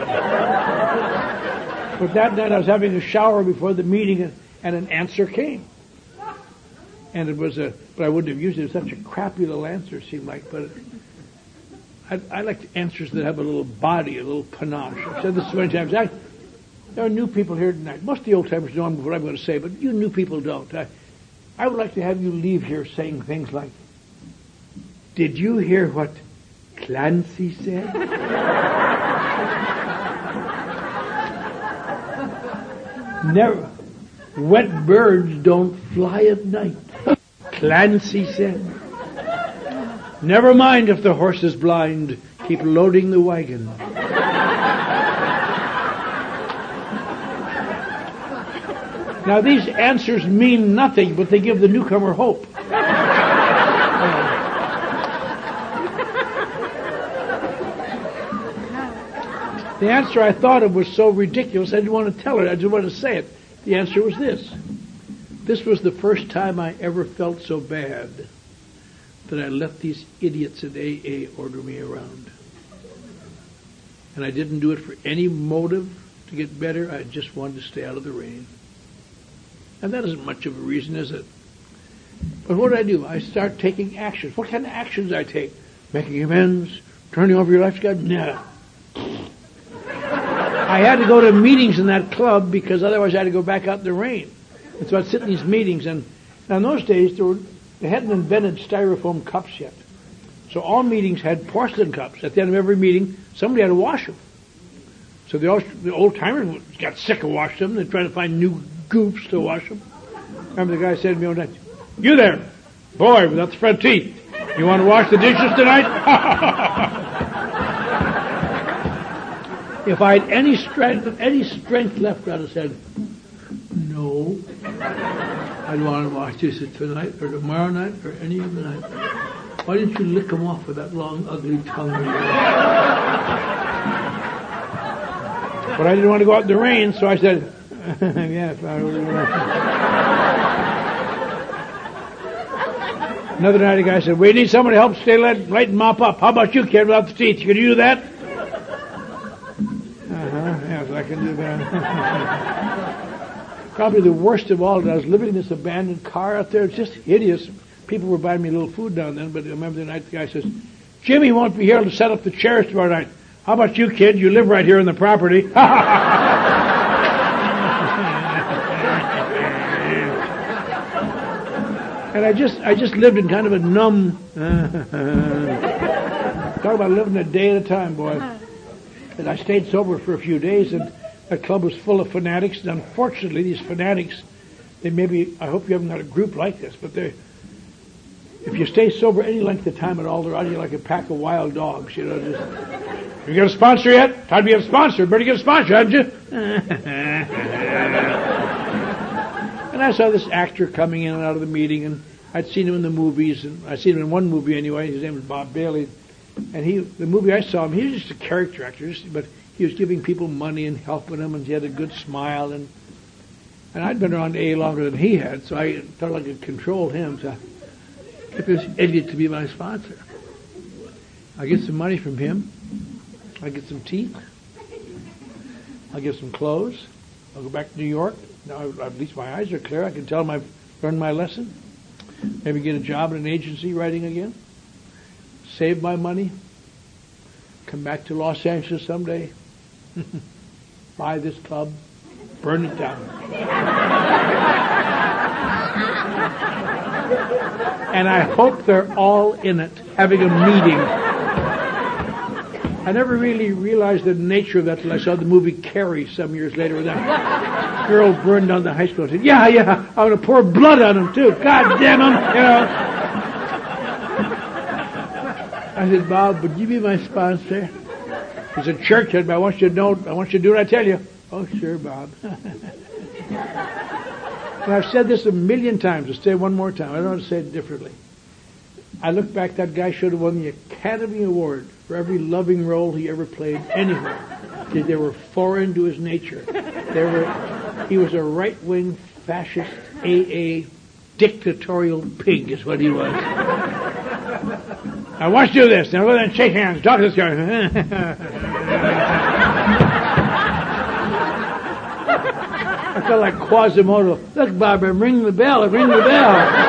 But that night I was having a shower before the meeting and, and an answer came. And it was a, but I wouldn't have used it. It was such a crappy little answer, it seemed like. But I, I like answers that have a little body, a little panache. I've said this so many times. I, there are new people here tonight. Most of the old timers know what I'm going to say, but you new people don't. I, I would like to have you leave here saying things like, did you hear what Clancy said? Never. Wet birds don't fly at night. Clancy said. Never mind if the horse is blind. Keep loading the wagon. Now these answers mean nothing, but they give the newcomer hope. The answer I thought of was so ridiculous I didn't want to tell her. I just wanted to say it. The answer was this. This was the first time I ever felt so bad that I let these idiots at A A order me around. And I didn't do it for any motive to get better. I just wanted to stay out of the rain. And that isn't much of a reason, is it? But what did I do? I start taking actions. What kind of actions I take? Making amends? Turning over your life to God? No. I had to go to meetings in that club because otherwise I had to go back out in the rain. And so I'd sit in these meetings, and now in those days there were, they hadn't invented styrofoam cups yet. So all meetings had porcelain cups. At the end of every meeting, somebody had to wash them. So the old, the old timers got sick of washing them. They tried to find new goofs to wash them. Remember the guy said to me one night, "You there, boy without the front teeth, you want to wash the dishes tonight?" If I had any strength, any strength left, I'd have said, "No, I don't want to wash dishes tonight or tomorrow night or any other night. Why didn't you lick them off with that long, ugly tongue?" But I didn't want to go out in the rain, so I said, "Yes, I really want." Another night, a guy said, "We need somebody to help stay light, light and mop up. How about you, kid, without the teeth? Can you do that?" Uh-huh, yes, I can do that. Probably the worst of all, I was living in this abandoned car out there. It's just hideous. People were buying me a little food down then, but I remember the night the guy says, "Jimmy won't be here to set up the chairs tomorrow night. How about you, kid? You live right here on the property." And I just, I just lived in kind of a numb. Talk about living a day at a time, boy. And I stayed sober for a few days, and that club was full of fanatics. And unfortunately, these fanatics, they maybe, I hope you haven't got a group like this, but they, if you stay sober any length of time at all, they're on you like a pack of wild dogs. You know, just, you got a sponsor yet? Time to get a sponsor. Better get a sponsor, haven't you? And I saw this actor coming in and out of the meeting, and I'd seen him in the movies, and I'd seen him in one movie anyway. His name was Bob Bailey. And he, the movie I saw him, he was just a character actor, just, but he was giving people money and helping them, and he had a good smile. And and I'd been around A A longer than he had, so I felt like I could control him. So I get this idiot to be my sponsor. I get some money from him. I get some teeth. I'll get some clothes. I'll go back to New York. Now at least my eyes are clear. I can tell him I've learned my lesson. Maybe get a job in an agency writing again. Save my money. Come back to Los Angeles someday. Buy this club. Burn it down. And I hope they're all in it, having a meeting. I never really realized the nature of that till I saw the movie Carrie some years later, where that girl burned down the high school. I said, "Yeah, yeah, I'm going to pour blood on him too. God damn him!" You know. I said, "Bob, would you be my sponsor?" He said, "Sure, kid, but I want you to know, I want you to do what I tell you." "Oh, sure, Bob." And I've said this a million times. I'll say it one more time. I don't want to say it differently. I look back, that guy should have won the Academy Award for every loving role he ever played anywhere. They were foreign to his nature. They were, he was a right-wing, fascist, A A, dictatorial pig is what he was. I want you to do this. Now go there and shake hands. Talk to this guy. I felt like Quasimodo. "Look, Bob, I'm ringing the bell. I'm ringing the bell."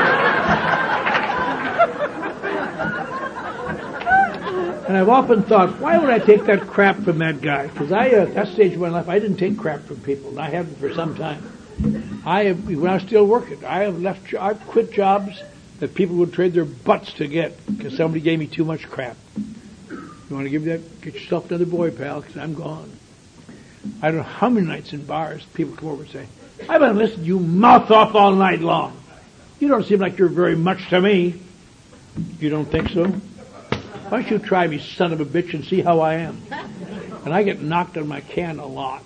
And I've often thought, why would I take that crap from that guy? Because I, uh, at that stage of my life, I didn't take crap from people. And I haven't for some time. I have, when I was still working, I have left, I've quit jobs that people would trade their butts to get because somebody gave me too much crap. You want to give that? Get yourself another boy, pal, because I'm gone. I don't know how many nights in bars people come over and say, "I've been listening to you mouth off all night long. You don't seem like you're very much to me." You don't think so? Why don't you try me, son of a bitch, and see how I am? And I get knocked on my can a lot.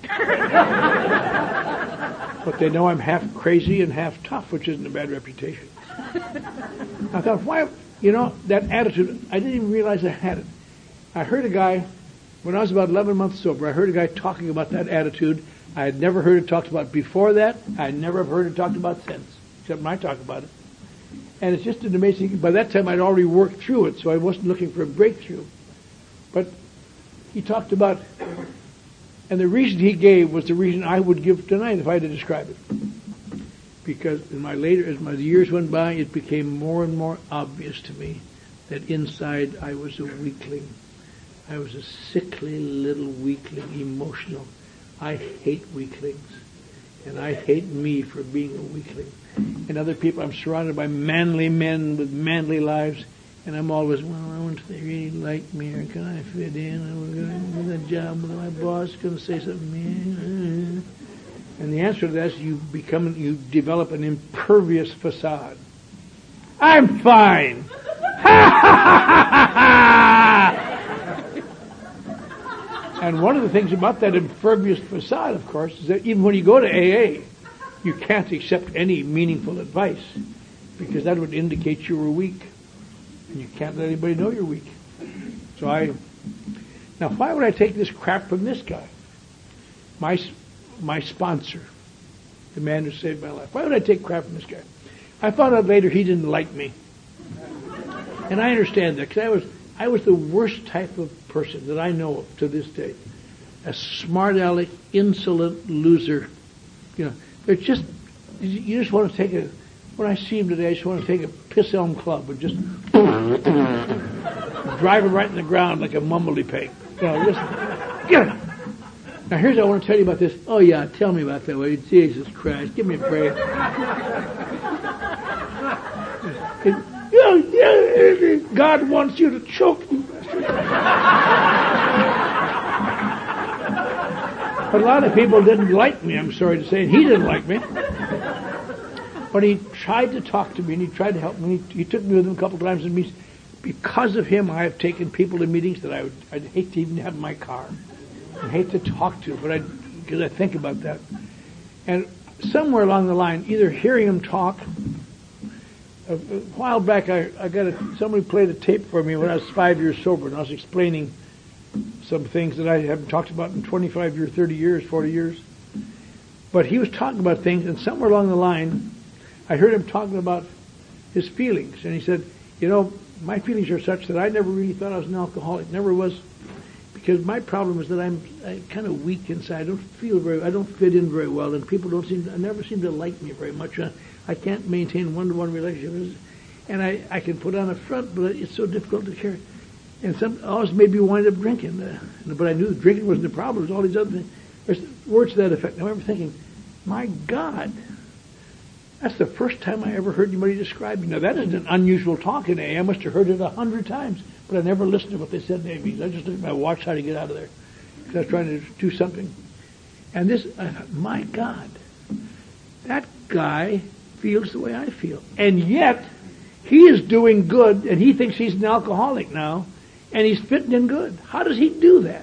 But they know I'm half crazy and half tough, which isn't a bad reputation. I thought, why, you know, that attitude, I didn't even realize I had it. I heard a guy when I was about eleven months sober, I heard a guy talking about that attitude. I had never heard it talked about before that. I never have heard it talked about since, except when I talk about it. And it's just an amazing, by that time I'd already worked through it, so I wasn't looking for a breakthrough. But he talked about, and the reason he gave was the reason I would give tonight if I had to describe it. Because in my later, as my years went by, it became more and more obvious to me that inside I was a weakling. I was a sickly little weakling, emotional. I hate weaklings. And I hate me for being a weakling. And other people, I'm surrounded by manly men with manly lives. And I'm always, well, I wonder if they really like me, or can I fit in? I'm going to get a job with my boss, going to say something. And the answer to that is you become, you develop an impervious facade. I'm fine. And one of the things about that impervious facade, of course, is that even when you go to A A, you can't accept any meaningful advice, because that would indicate you were weak. And you can't let anybody know you're weak. So I, now why would I take this crap from this guy? My, my sponsor, the man who saved my life. Why would I take crap from this guy? I found out later he didn't like me. And I understand that, because I was, I was the worst type of person that I know of to this day. A smart-aleck, insolent loser. You know, they're just, you just want to take a, when I see him today, I just want to take a piss elm club and just drive him right in the ground like a mumbly pig. You know, just get him. Now here's what I want to tell you about this. Oh yeah, tell me about that way. Jesus Christ, give me a break. It, you know, God wants you to choke you. But a lot of people didn't like me, I'm sorry to say, and he didn't like me. But he tried to talk to me, and he tried to help me. He, he took me with him a couple of times, and me, because of him, I have taken people to meetings that I would, I'd hate to even have in my car. I hate to talk to, but I, because I think about that. And somewhere along the line, either hearing him talk, a, a while back, I, I got a, somebody played a tape for me when I was five years sober, and I was explaining some things that I haven't talked about in twenty-five years, thirty years, forty years. But he was talking about things, and somewhere along the line, I heard him talking about his feelings. And he said, you know, my feelings are such that I never really thought I was an alcoholic. Never was. Because my problem is that I'm, I'm kind of weak inside. I don't feel very, I don't fit in very well, and people don't seem, to, never seem to like me very much. I, I can't maintain one-to-one relationships. And I, I can put on a front, but it's so difficult to carry. And some always made me wind up drinking. Uh, but I knew drinking wasn't the problem. It was all these other things. There's words to that effect. I remember thinking, my God, that's the first time I ever heard anybody describe me. Now, that isn't an unusual talk in A A. I must have heard it a hundred times, but I never listened to what they said in A A meetings. I just looked at my watch how to get out of there, because I was trying to do something. And this, I thought, my God, that guy feels the way I feel. And yet, he is doing good, and he thinks he's an alcoholic now, and he's fitting in good. How does he do that?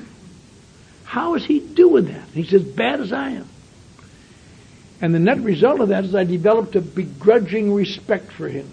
How is he doing that? He's as bad as I am. And the net result of that is I developed a begrudging respect for him.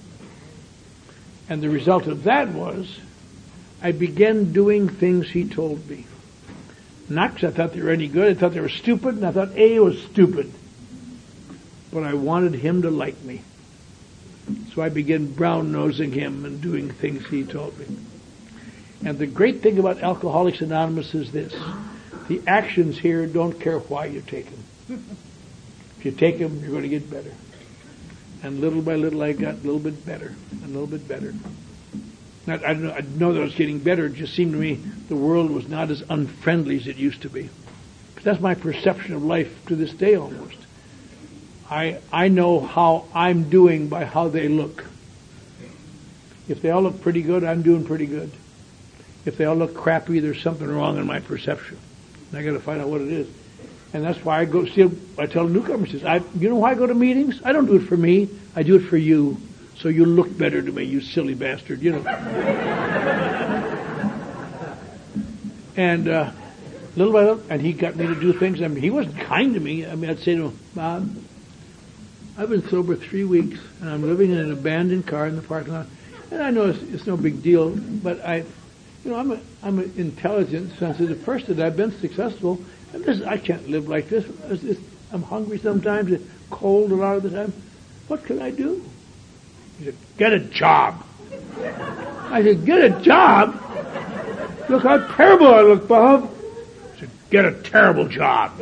And the result of that was I began doing things he told me. Not because I thought they were any good. I thought they were stupid, and I thought A was stupid. But I wanted him to like me. So I began brown-nosing him and doing things he told me. And the great thing about Alcoholics Anonymous is this. The actions here don't care why you take them. If you take them, you're going to get better. And little by little, I got a little bit better, and a little bit better. Not, I, don't know, I know that I was getting better. It just seemed to me the world was not as unfriendly as it used to be. But that's my perception of life to this day almost. I I know how I'm doing by how they look. If they all look pretty good, I'm doing pretty good. If they all look crappy, there's something wrong in my perception. And I got to find out what it is. And that's why I go, still, I tell newcomers, I, you know why I go to meetings? I don't do it for me. I do it for you. So you look better to me, you silly bastard, you know. And, uh, little by little, and he got me to do things. I mean, he wasn't kind to me. I mean, I'd say to him, Bob, I've been sober three weeks, and I'm living in an abandoned car in the parking lot. And I know it's, it's no big deal, but I, You know, I'm a, I'm an intelligent, sensitive person. I've been successful. And this, I can't live like this. It's, it's, I'm hungry sometimes. It's cold a lot of the time. What can I do? He said, get a job. I said, get a job? Look how terrible I look, Bob. He said, get a terrible job.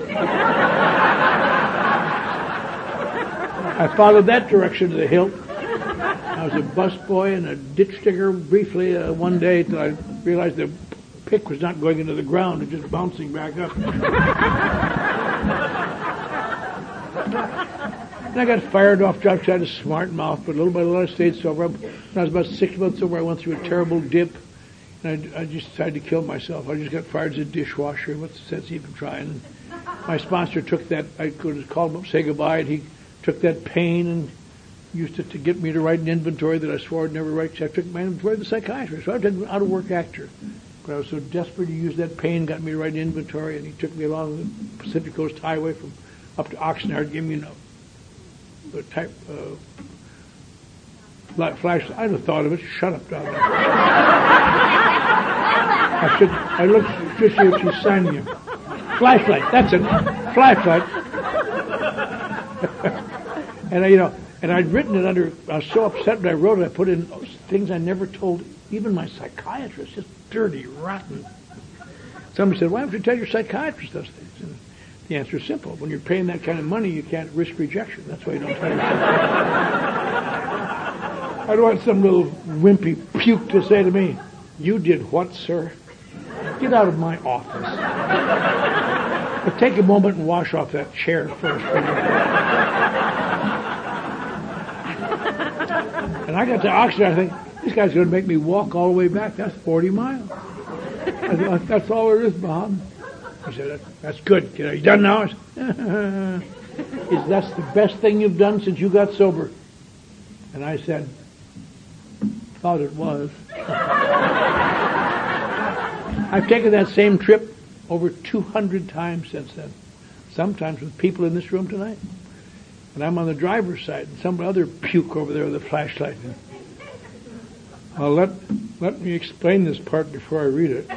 I followed that direction to the hilt. I was a busboy and a ditch digger briefly uh, one day till I realized the pick was not going into the ground, it was just bouncing back up. And I got fired off jobs. I had a smart mouth, but little by little I stayed sober. When I was about six months sober, I went through a terrible dip, and I, I just decided to kill myself. I just got fired as a dishwasher. What's the sense even trying? And my sponsor took that. I could have called him up, say goodbye, and he took that pain and used it to get me to write an inventory that I swore I'd never write. So I took my inventory to the psychiatrist. So I was an out-of-work actor. But I was so desperate to use that pain, got me to write an inventory, and he took me along the Pacific Coast Highway from up to Oxnard, gave me a, a type uh, flashlight. I'd have thought of it. Shut up, Doug. I should. I looked just see what she's signing you. Flashlight. That's it. Flashlight. And I, you know, and I'd written it under. I was so upset when I wrote it. I put in things I never told even my psychiatrist. Just dirty, rotten. Somebody said, "Why don't you tell your psychiatrist those things?" And the answer is simple. When you're paying that kind of money, you can't risk rejection. That's why you don't tell your psychiatrist. I don't want some little wimpy puke to say to me, "You did what, sir? Get out of my office." But take a moment and wash off that chair first. And I got to Oxford, I think, this guy's going to make me walk all the way back. That's forty miles. I thought, that's all there is, Bob. He said, that's good. Are you done now? I said, is that's the best thing you've done since you got sober? And I said, thought it was. I've taken that same trip over two hundred times since then. Sometimes with people in this room tonight. And I'm on the driver's side, and some other puke over there with a flashlight. Well, let let me explain this part before I read it.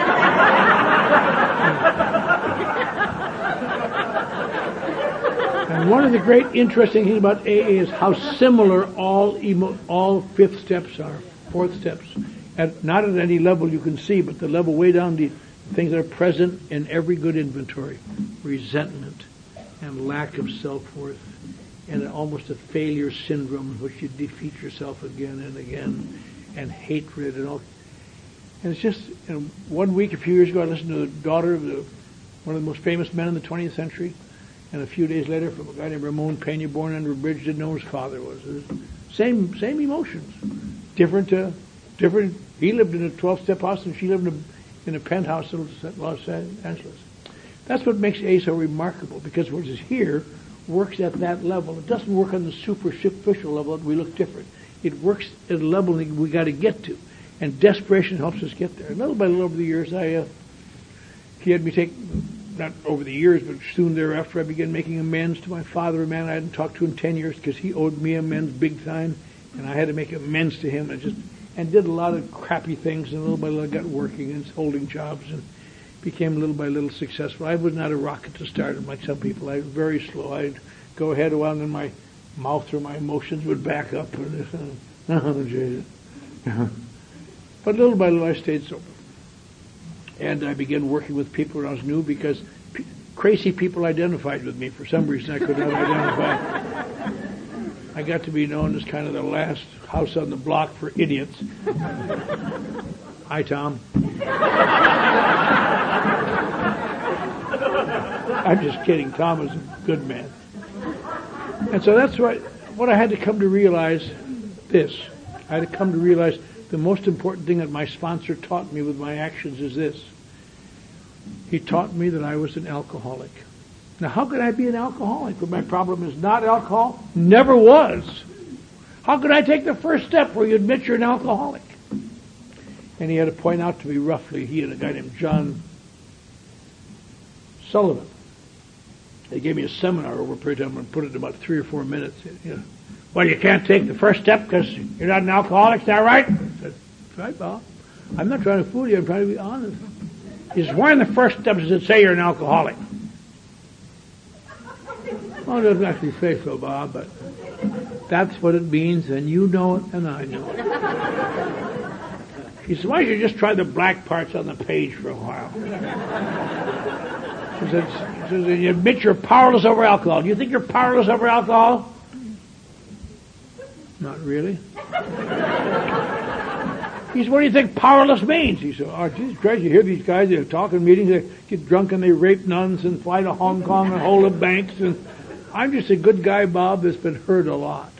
And one of the great interesting things about A A is how similar all emo, all fifth steps are, fourth steps. At, not at any level you can see, but the level way down, the things that are present in every good inventory. Resentment and lack of self-worth and almost a failure syndrome in which you defeat yourself again and again, and hatred and all. And it's just, you know, one week, a few years ago, I listened to the daughter of the, one of the most famous men in the twentieth century, and a few days later from a guy named Ramon Pena, born under a bridge, didn't know who his father was. It was same same emotions, different uh, different. He lived in a twelve-step house, and she lived in a, in a penthouse in Los Angeles. That's what makes A so remarkable, because what is here works at that level. It doesn't work on the superficial level that we look different. It works at a level that we got to get to, and desperation helps us get there. And little by little over the years, I uh, he had me take, not over the years, but soon thereafter, I began making amends to my father, a man I hadn't talked to in ten years, because he owed me amends big time, and I had to make amends to him. And just and did a lot of crappy things, and little by little I got working and holding jobs, and became little by little successful. I was not a rocket to start like some people. I was very slow. I'd go ahead a while, and then my mouth or my emotions would back up. And oh, Jesus. But little by little, I stayed sober. And I began working with people when I was new, because p- crazy people identified with me. For some reason, I could not identify. I got to be known as kind of the last house on the block for idiots. Hi, Tom. I'm just kidding. Tom is a good man. And so that's what, what I had to come to realize this. I had to come to realize the most important thing that my sponsor taught me with my actions is this. He taught me that I was an alcoholic. Now, how could I be an alcoholic when my problem is not alcohol? Never was. How could I take the first step where you admit you're an alcoholic? And he had to point out to me roughly, he and a guy named John Sullivan. They gave me a seminar over a period of time. I'm going to put it in about three or four minutes. You know, well, you can't take the first step because you're not an alcoholic, is that right? I said, right, Bob. I'm not trying to fool you. I'm trying to be honest. He says, why in the first step does it say you're an alcoholic? Well, it doesn't actually say so, Bob, but that's what it means, and you know it, and I know it. He says, why don't you just try the black parts on the page for a while? He says, he says, you admit you're powerless over alcohol. Do you think you're powerless over alcohol? Not really. He said, what do you think powerless means? He said, oh, Jesus Christ, you hear these guys, they talk in meetings, they get drunk and they rape nuns and fly to Hong Kong and hold up banks. And I'm just a good guy, Bob, that's been hurt a lot.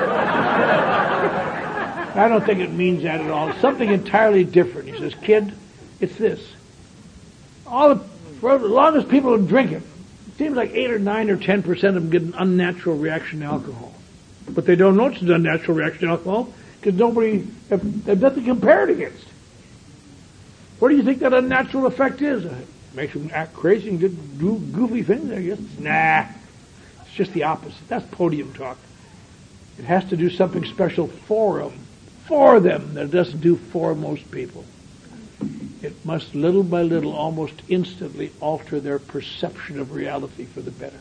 I don't think it means that at all. It's something entirely different. He says, kid, it's this. All the, for as long as people are drinking, it seems like eight or nine or ten percent of them get an unnatural reaction to alcohol. But they don't know it's an unnatural reaction to alcohol because nobody, have, have nothing to compare it against. What do you think that unnatural effect is? It makes them act crazy and do goofy things, I guess. Nah. It's just the opposite. That's podium talk. It has to do something special for them, for them, that it doesn't do for most people. It must, little by little, almost instantly alter their perception of reality for the better.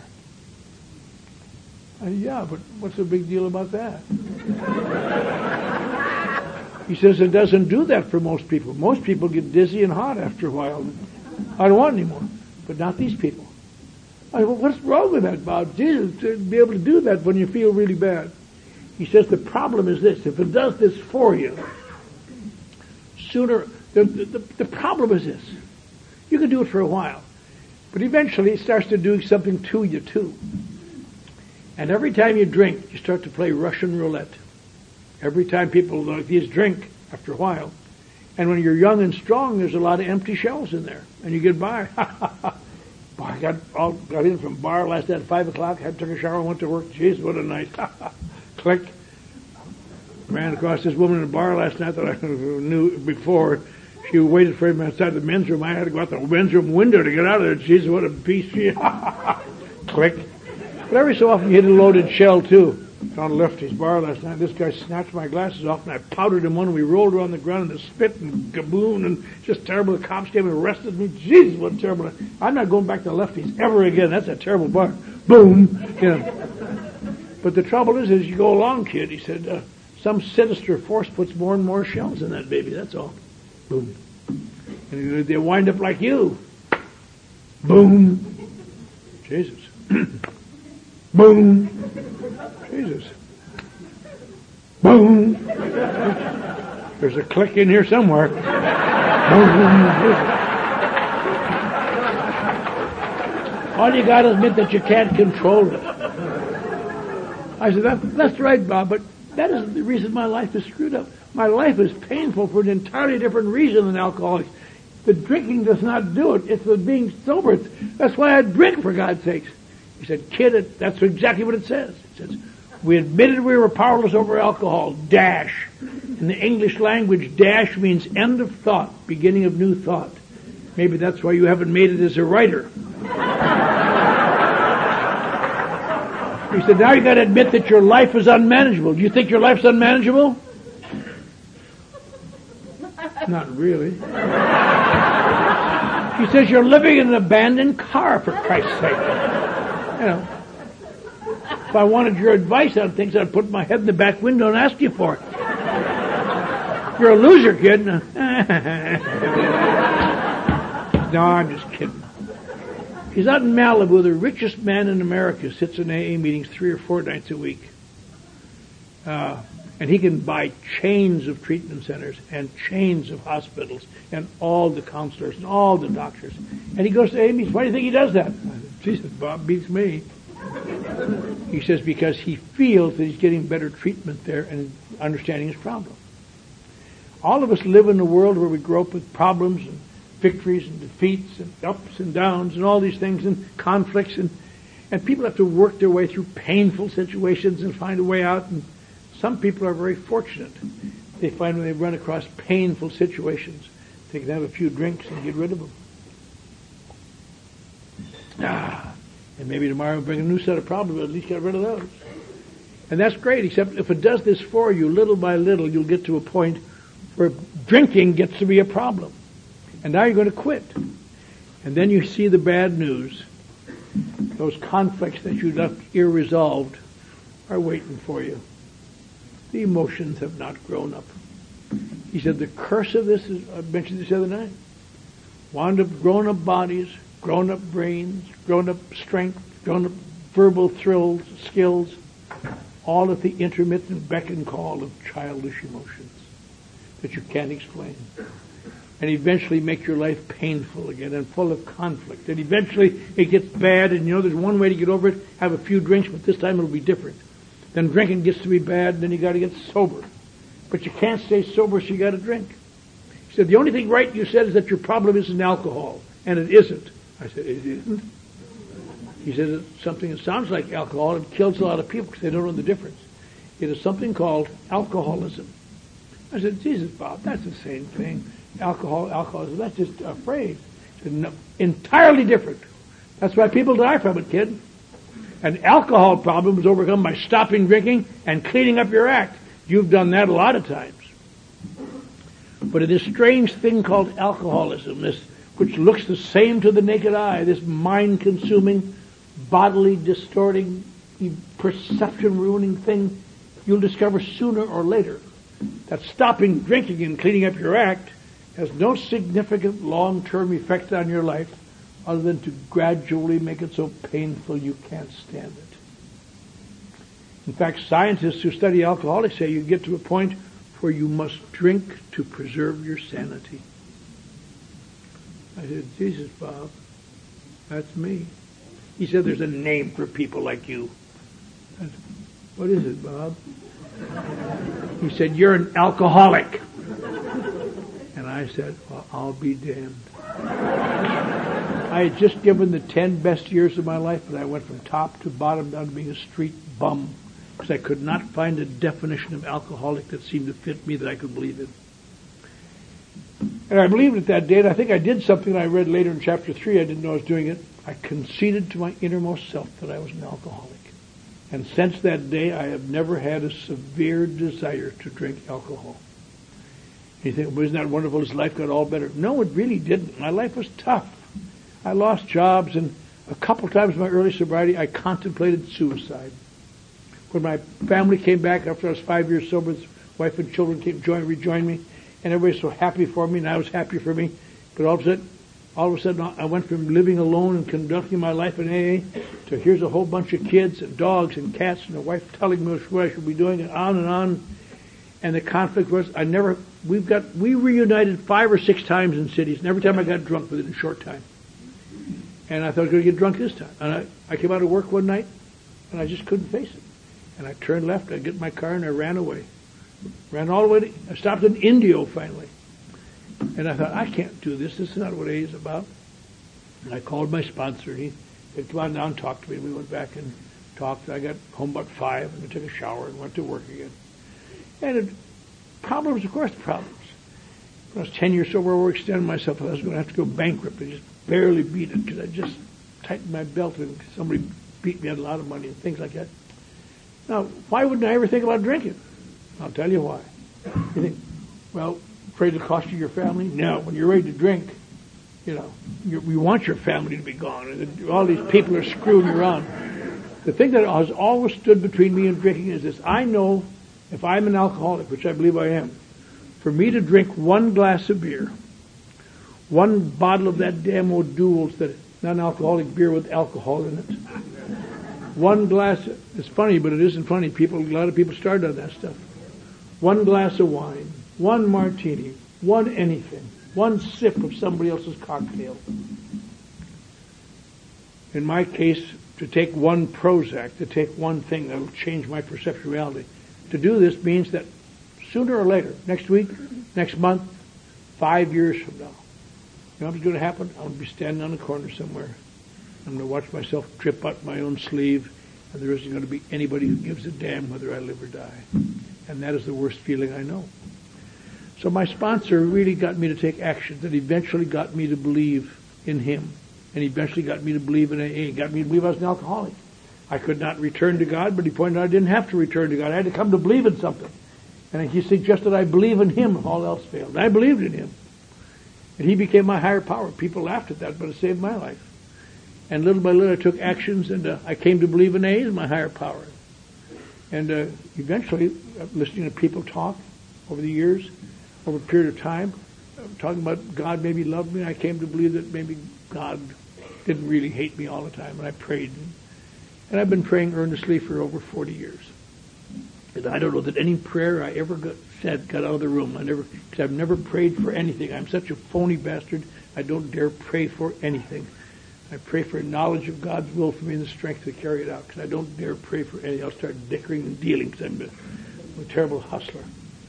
Uh, yeah, but what's the big deal about that? He says it doesn't do that for most people. Most people get dizzy and hot after a while. I don't want any more, but not these people. I said, well, what's wrong with that, Bob? Jesus, to be able to do that when you feel really bad. He says the problem is this. If it does this for you, sooner, the, the, the problem is this. You can do it for a while, but eventually it starts to do something to you too. And every time you drink, you start to play Russian roulette. Every time people like these drink after a while. And when you're young and strong, there's a lot of empty shells in there. And you get by. Boy, I got, all, got in from bar last night at five o'clock, had took a shower, went to work. Jeez, what a night. Click. Ran across this woman in the bar last night that I knew before. She waited for him outside the men's room. I had to go out the men's room window to get out of there. Jeez, what a beast she is. Click. But every so often you hit a loaded shell too. On Lefty's bar last night, this guy snatched my glasses off and I powdered him one and we rolled her on the ground in the spit and gaboon and just terrible. The cops came and arrested me. Jesus, what terrible. I'm not going back to Lefty's ever again. That's a terrible bar. Boom. You know. But the trouble is, as you go along, kid, he said, uh, some sinister force puts more and more shells in that baby. That's all. Boom. And they wind up like you. Boom. Jesus. Boom. Jesus. Boom. There's a click in here somewhere. Boom. All you got to admit that you can't control it. I said, that, that's right, Bob, but that isn't the reason my life is screwed up. My life is painful for an entirely different reason than alcoholics. The drinking does not do it. It's the being sober. It's, that's why I drink, for God's sakes. He said, kid, it, that's exactly what it says. It says, we admitted we were powerless over alcohol, dash. In the English language, dash means end of thought, beginning of new thought. Maybe that's why you haven't made it as a writer. He said, now you got to admit that your life is unmanageable. Do you think your life's unmanageable? Not really. He says, you're living in an abandoned car, for Christ's sake. You know, if I wanted your advice on things, I'd put my head in the back window and ask you for it. You're a loser, kid. No, I'm just kidding. He's out in Malibu. The richest man in America sits in A A meetings three or four nights a week. Uh, and he can buy chains of treatment centers and chains of hospitals and all the counselors and all the doctors. And he goes to A A meetings. Why do you think he does that? Jesus, Bob beats me. He says because he feels that he's getting better treatment there and understanding his problem. All of us live in a world where we grow up with problems and victories and defeats and ups and downs and all these things and conflicts. And, and people have to work their way through painful situations and find a way out. And some people are very fortunate. They find when they run across painful situations, they can have a few drinks and get rid of them. Ah, and maybe tomorrow we'll bring a new set of problems, but at least get rid of those. And that's great, except if it does this for you, little by little, you'll get to a point where drinking gets to be a problem. And now you're going to quit. And then you see the bad news. Those conflicts that you left irresolved are waiting for you. The emotions have not grown up. He said the curse of this is, I mentioned this the other night, wound up grown up bodies, grown up brains, grown up strength, grown up verbal thrills, skills, all at the intermittent beck and call of childish emotions that you can't explain. And eventually make your life painful again and full of conflict. And eventually it gets bad, and you know there's one way to get over it, have a few drinks, but this time it'll be different. Then drinking gets to be bad, and then you got to get sober. But you can't stay sober, so you got to drink. He said, the only thing right you said is that your problem isn't alcohol, and it isn't. I said, it isn't? He said, it's something that sounds like alcohol and kills a lot of people because they don't know the difference. It is something called alcoholism. I said, Jesus, Bob, that's the same thing. Alcohol, alcoholism, that's just a phrase. He said, no, entirely different. That's why people die from it, kid. An alcohol problem is overcome by stopping drinking and cleaning up your act. You've done that a lot of times. But it is a strange thing called alcoholism, this which looks the same to the naked eye, this mind-consuming, bodily distorting, perception-ruining thing, you'll discover sooner or later that stopping drinking and cleaning up your act has no significant long-term effect on your life other than to gradually make it so painful you can't stand it. In fact, scientists who study alcoholics say you get to a point where you must drink to preserve your sanity. I said, Jesus, Bob, that's me. He said, there's a name for people like you. I said, what is it, Bob? He said, you're an alcoholic. And I said, well, I'll be damned. I had just given the ten best years of my life, but I went from top to bottom down to being a street bum because I could not find a definition of alcoholic that seemed to fit me that I could believe in. And I believed it that day, and I think I did something I read later in chapter three. I didn't know I was doing it. I conceded to my innermost self that I was an alcoholic. And since that day, I have never had a severe desire to drink alcohol. You think, well, isn't that wonderful? His life got all better. No, it really didn't. My life was tough. I lost jobs, and a couple times in my early sobriety, I contemplated suicide. When my family came back after I was five years sober, his wife and children came join, rejoined me, and everybody was so happy for me, and I was happy for me. But all of a sudden, all of a sudden, I went from living alone and conducting my life in A A to here's a whole bunch of kids and dogs and cats and a wife telling me what I should be doing, and on and on. And the conflict was, I never, we've got, we reunited five or six times in cities, and every time I got drunk within a short time. And I thought I was going to get drunk this time. And I, I came out of work one night, and I just couldn't face it. And I turned left, I get in my car, and I ran away. Ran all the way to, I stopped in Indio finally. And I thought, I can't do this. This is not what A A is about. And I called my sponsor, and he said, come on down and talk to me. We went back and talked. I got home about five, and I took a shower and went to work again. And it, problems, of course, problems. When I was ten years sober, I overextended myself. I was going to have to go bankrupt. I just barely beat it because I just tightened my belt and somebody beat me out a lot of money and things like that. Now, why wouldn't I ever think about drinking? I'll tell you why. You think, well, afraid it'll cost you your family? No, when you're ready to drink, you know, you, you want your family to be gone. And all these people are screwing you around. The thing that has always stood between me and drinking is this. I know if I'm an alcoholic, which I believe I am, for me to drink one glass of beer, one bottle of that damn O'Doul's, that non-alcoholic beer with alcohol in it, one glass, it's funny, but it isn't funny. People, a lot of people started on that stuff. One glass of wine, one martini, one anything, one sip of somebody else's cocktail. In my case, to take one Prozac, to take one thing that will change my perception of reality. To do this means that sooner or later, next week, next month, five years from now, you know what's going to happen? I'm going to be standing on a corner somewhere. I'm going to watch myself trip out my own sleeve, and there isn't going to be anybody who gives a damn whether I live or die. And that is the worst feeling I know. So my sponsor really got me to take action that eventually got me to believe in him, and eventually got me to believe in A A, got me to believe I was an alcoholic. I could not return to God, but he pointed out I didn't have to return to God. I had to come to believe in something. And he suggested I believe in him if all else failed. And I believed in him. And he became my higher power. People laughed at that, but it saved my life. And little by little I took actions, and uh, I came to believe in A as my higher power. And uh, eventually, uh, listening to people talk over the years, over a period of time, uh, talking about God maybe loved me, I came to believe that maybe God didn't really hate me all the time, and I prayed. And I've been praying earnestly for over forty years. And I don't know that any prayer I ever got said got out of the room. I never, because I've never prayed for anything. I'm such a phony bastard, I don't dare pray for anything. I pray for knowledge of God's will for me and the strength to carry it out, because I don't dare pray for anything. I'll start dickering and dealing, because I'm a, I'm a terrible hustler.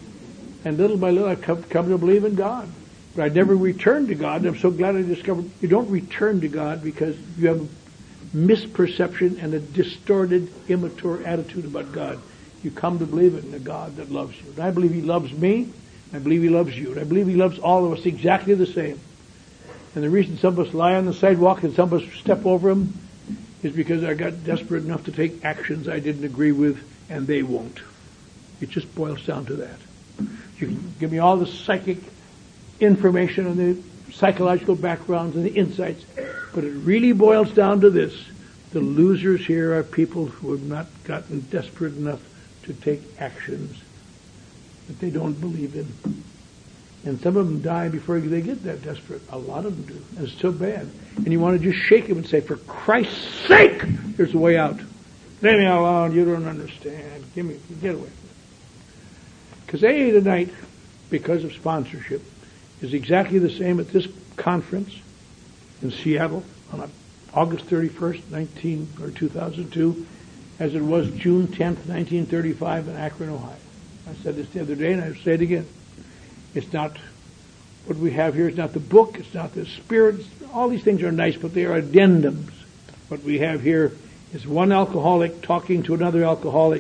And little by little I've come, come to believe in God. But I never returned to God. I'm so glad I discovered you don't return to God because you have a misperception and a distorted, immature attitude about God. You come to believe in a God that loves you. And I believe He loves me. I believe He loves you. And I believe He loves all of us exactly the same. And the reason some of us lie on the sidewalk and some of us step over them is because I got desperate enough to take actions I didn't agree with, and they won't. It just boils down to that. You can give me all the psychic information and the psychological backgrounds and the insights, but it really boils down to this. The losers here are people who have not gotten desperate enough to take actions that they don't believe in. And some of them die before they get that desperate. A lot of them do. And it's so bad. And you want to just shake them and say, for Christ's sake, there's a way out. Leave me alone. You don't understand. Give me, get away. Because A A tonight, because of sponsorship, is exactly the same at this conference in Seattle on August thirty-first, nineteen or two thousand two, as it was June tenth, nineteen thirty-five in Akron, Ohio. I said this the other day, and I say it again. It's not what we have here. It's not the book. It's not the spirit. All these things are nice, but they are addendums. What we have here is one alcoholic talking to another alcoholic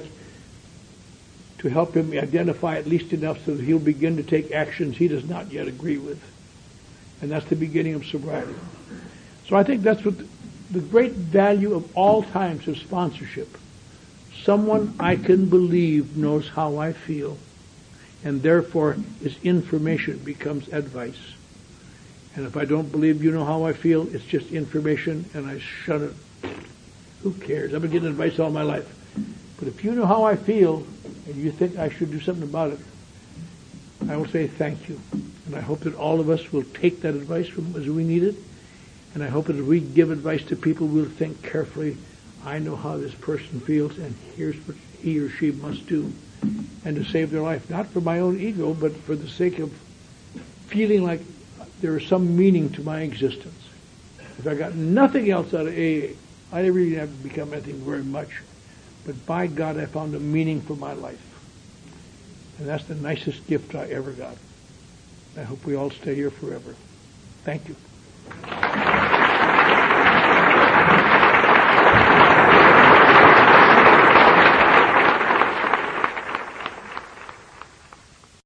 to help him identify at least enough so that he'll begin to take actions he does not yet agree with. And that's the beginning of sobriety. So I think that's what the, the great value of all times of sponsorship. Someone I can believe knows how I feel, and therefore his information becomes advice. And if I don't believe you know how I feel, it's just information, and I shut it. Who cares? I've been getting advice all my life. But if you know how I feel, and you think I should do something about it, I will say thank you. And I hope that all of us will take that advice from as we need it. And I hope that as we give advice to people, we'll think carefully, I know how this person feels, and here's what he or she must do. And to save their life, not for my own ego, but for the sake of feeling like there is some meaning to my existence. If I got nothing else out of A A, I really haven't become anything very much. But by God, I found a meaning for my life. And that's the nicest gift I ever got. I hope we all stay here forever. Thank you.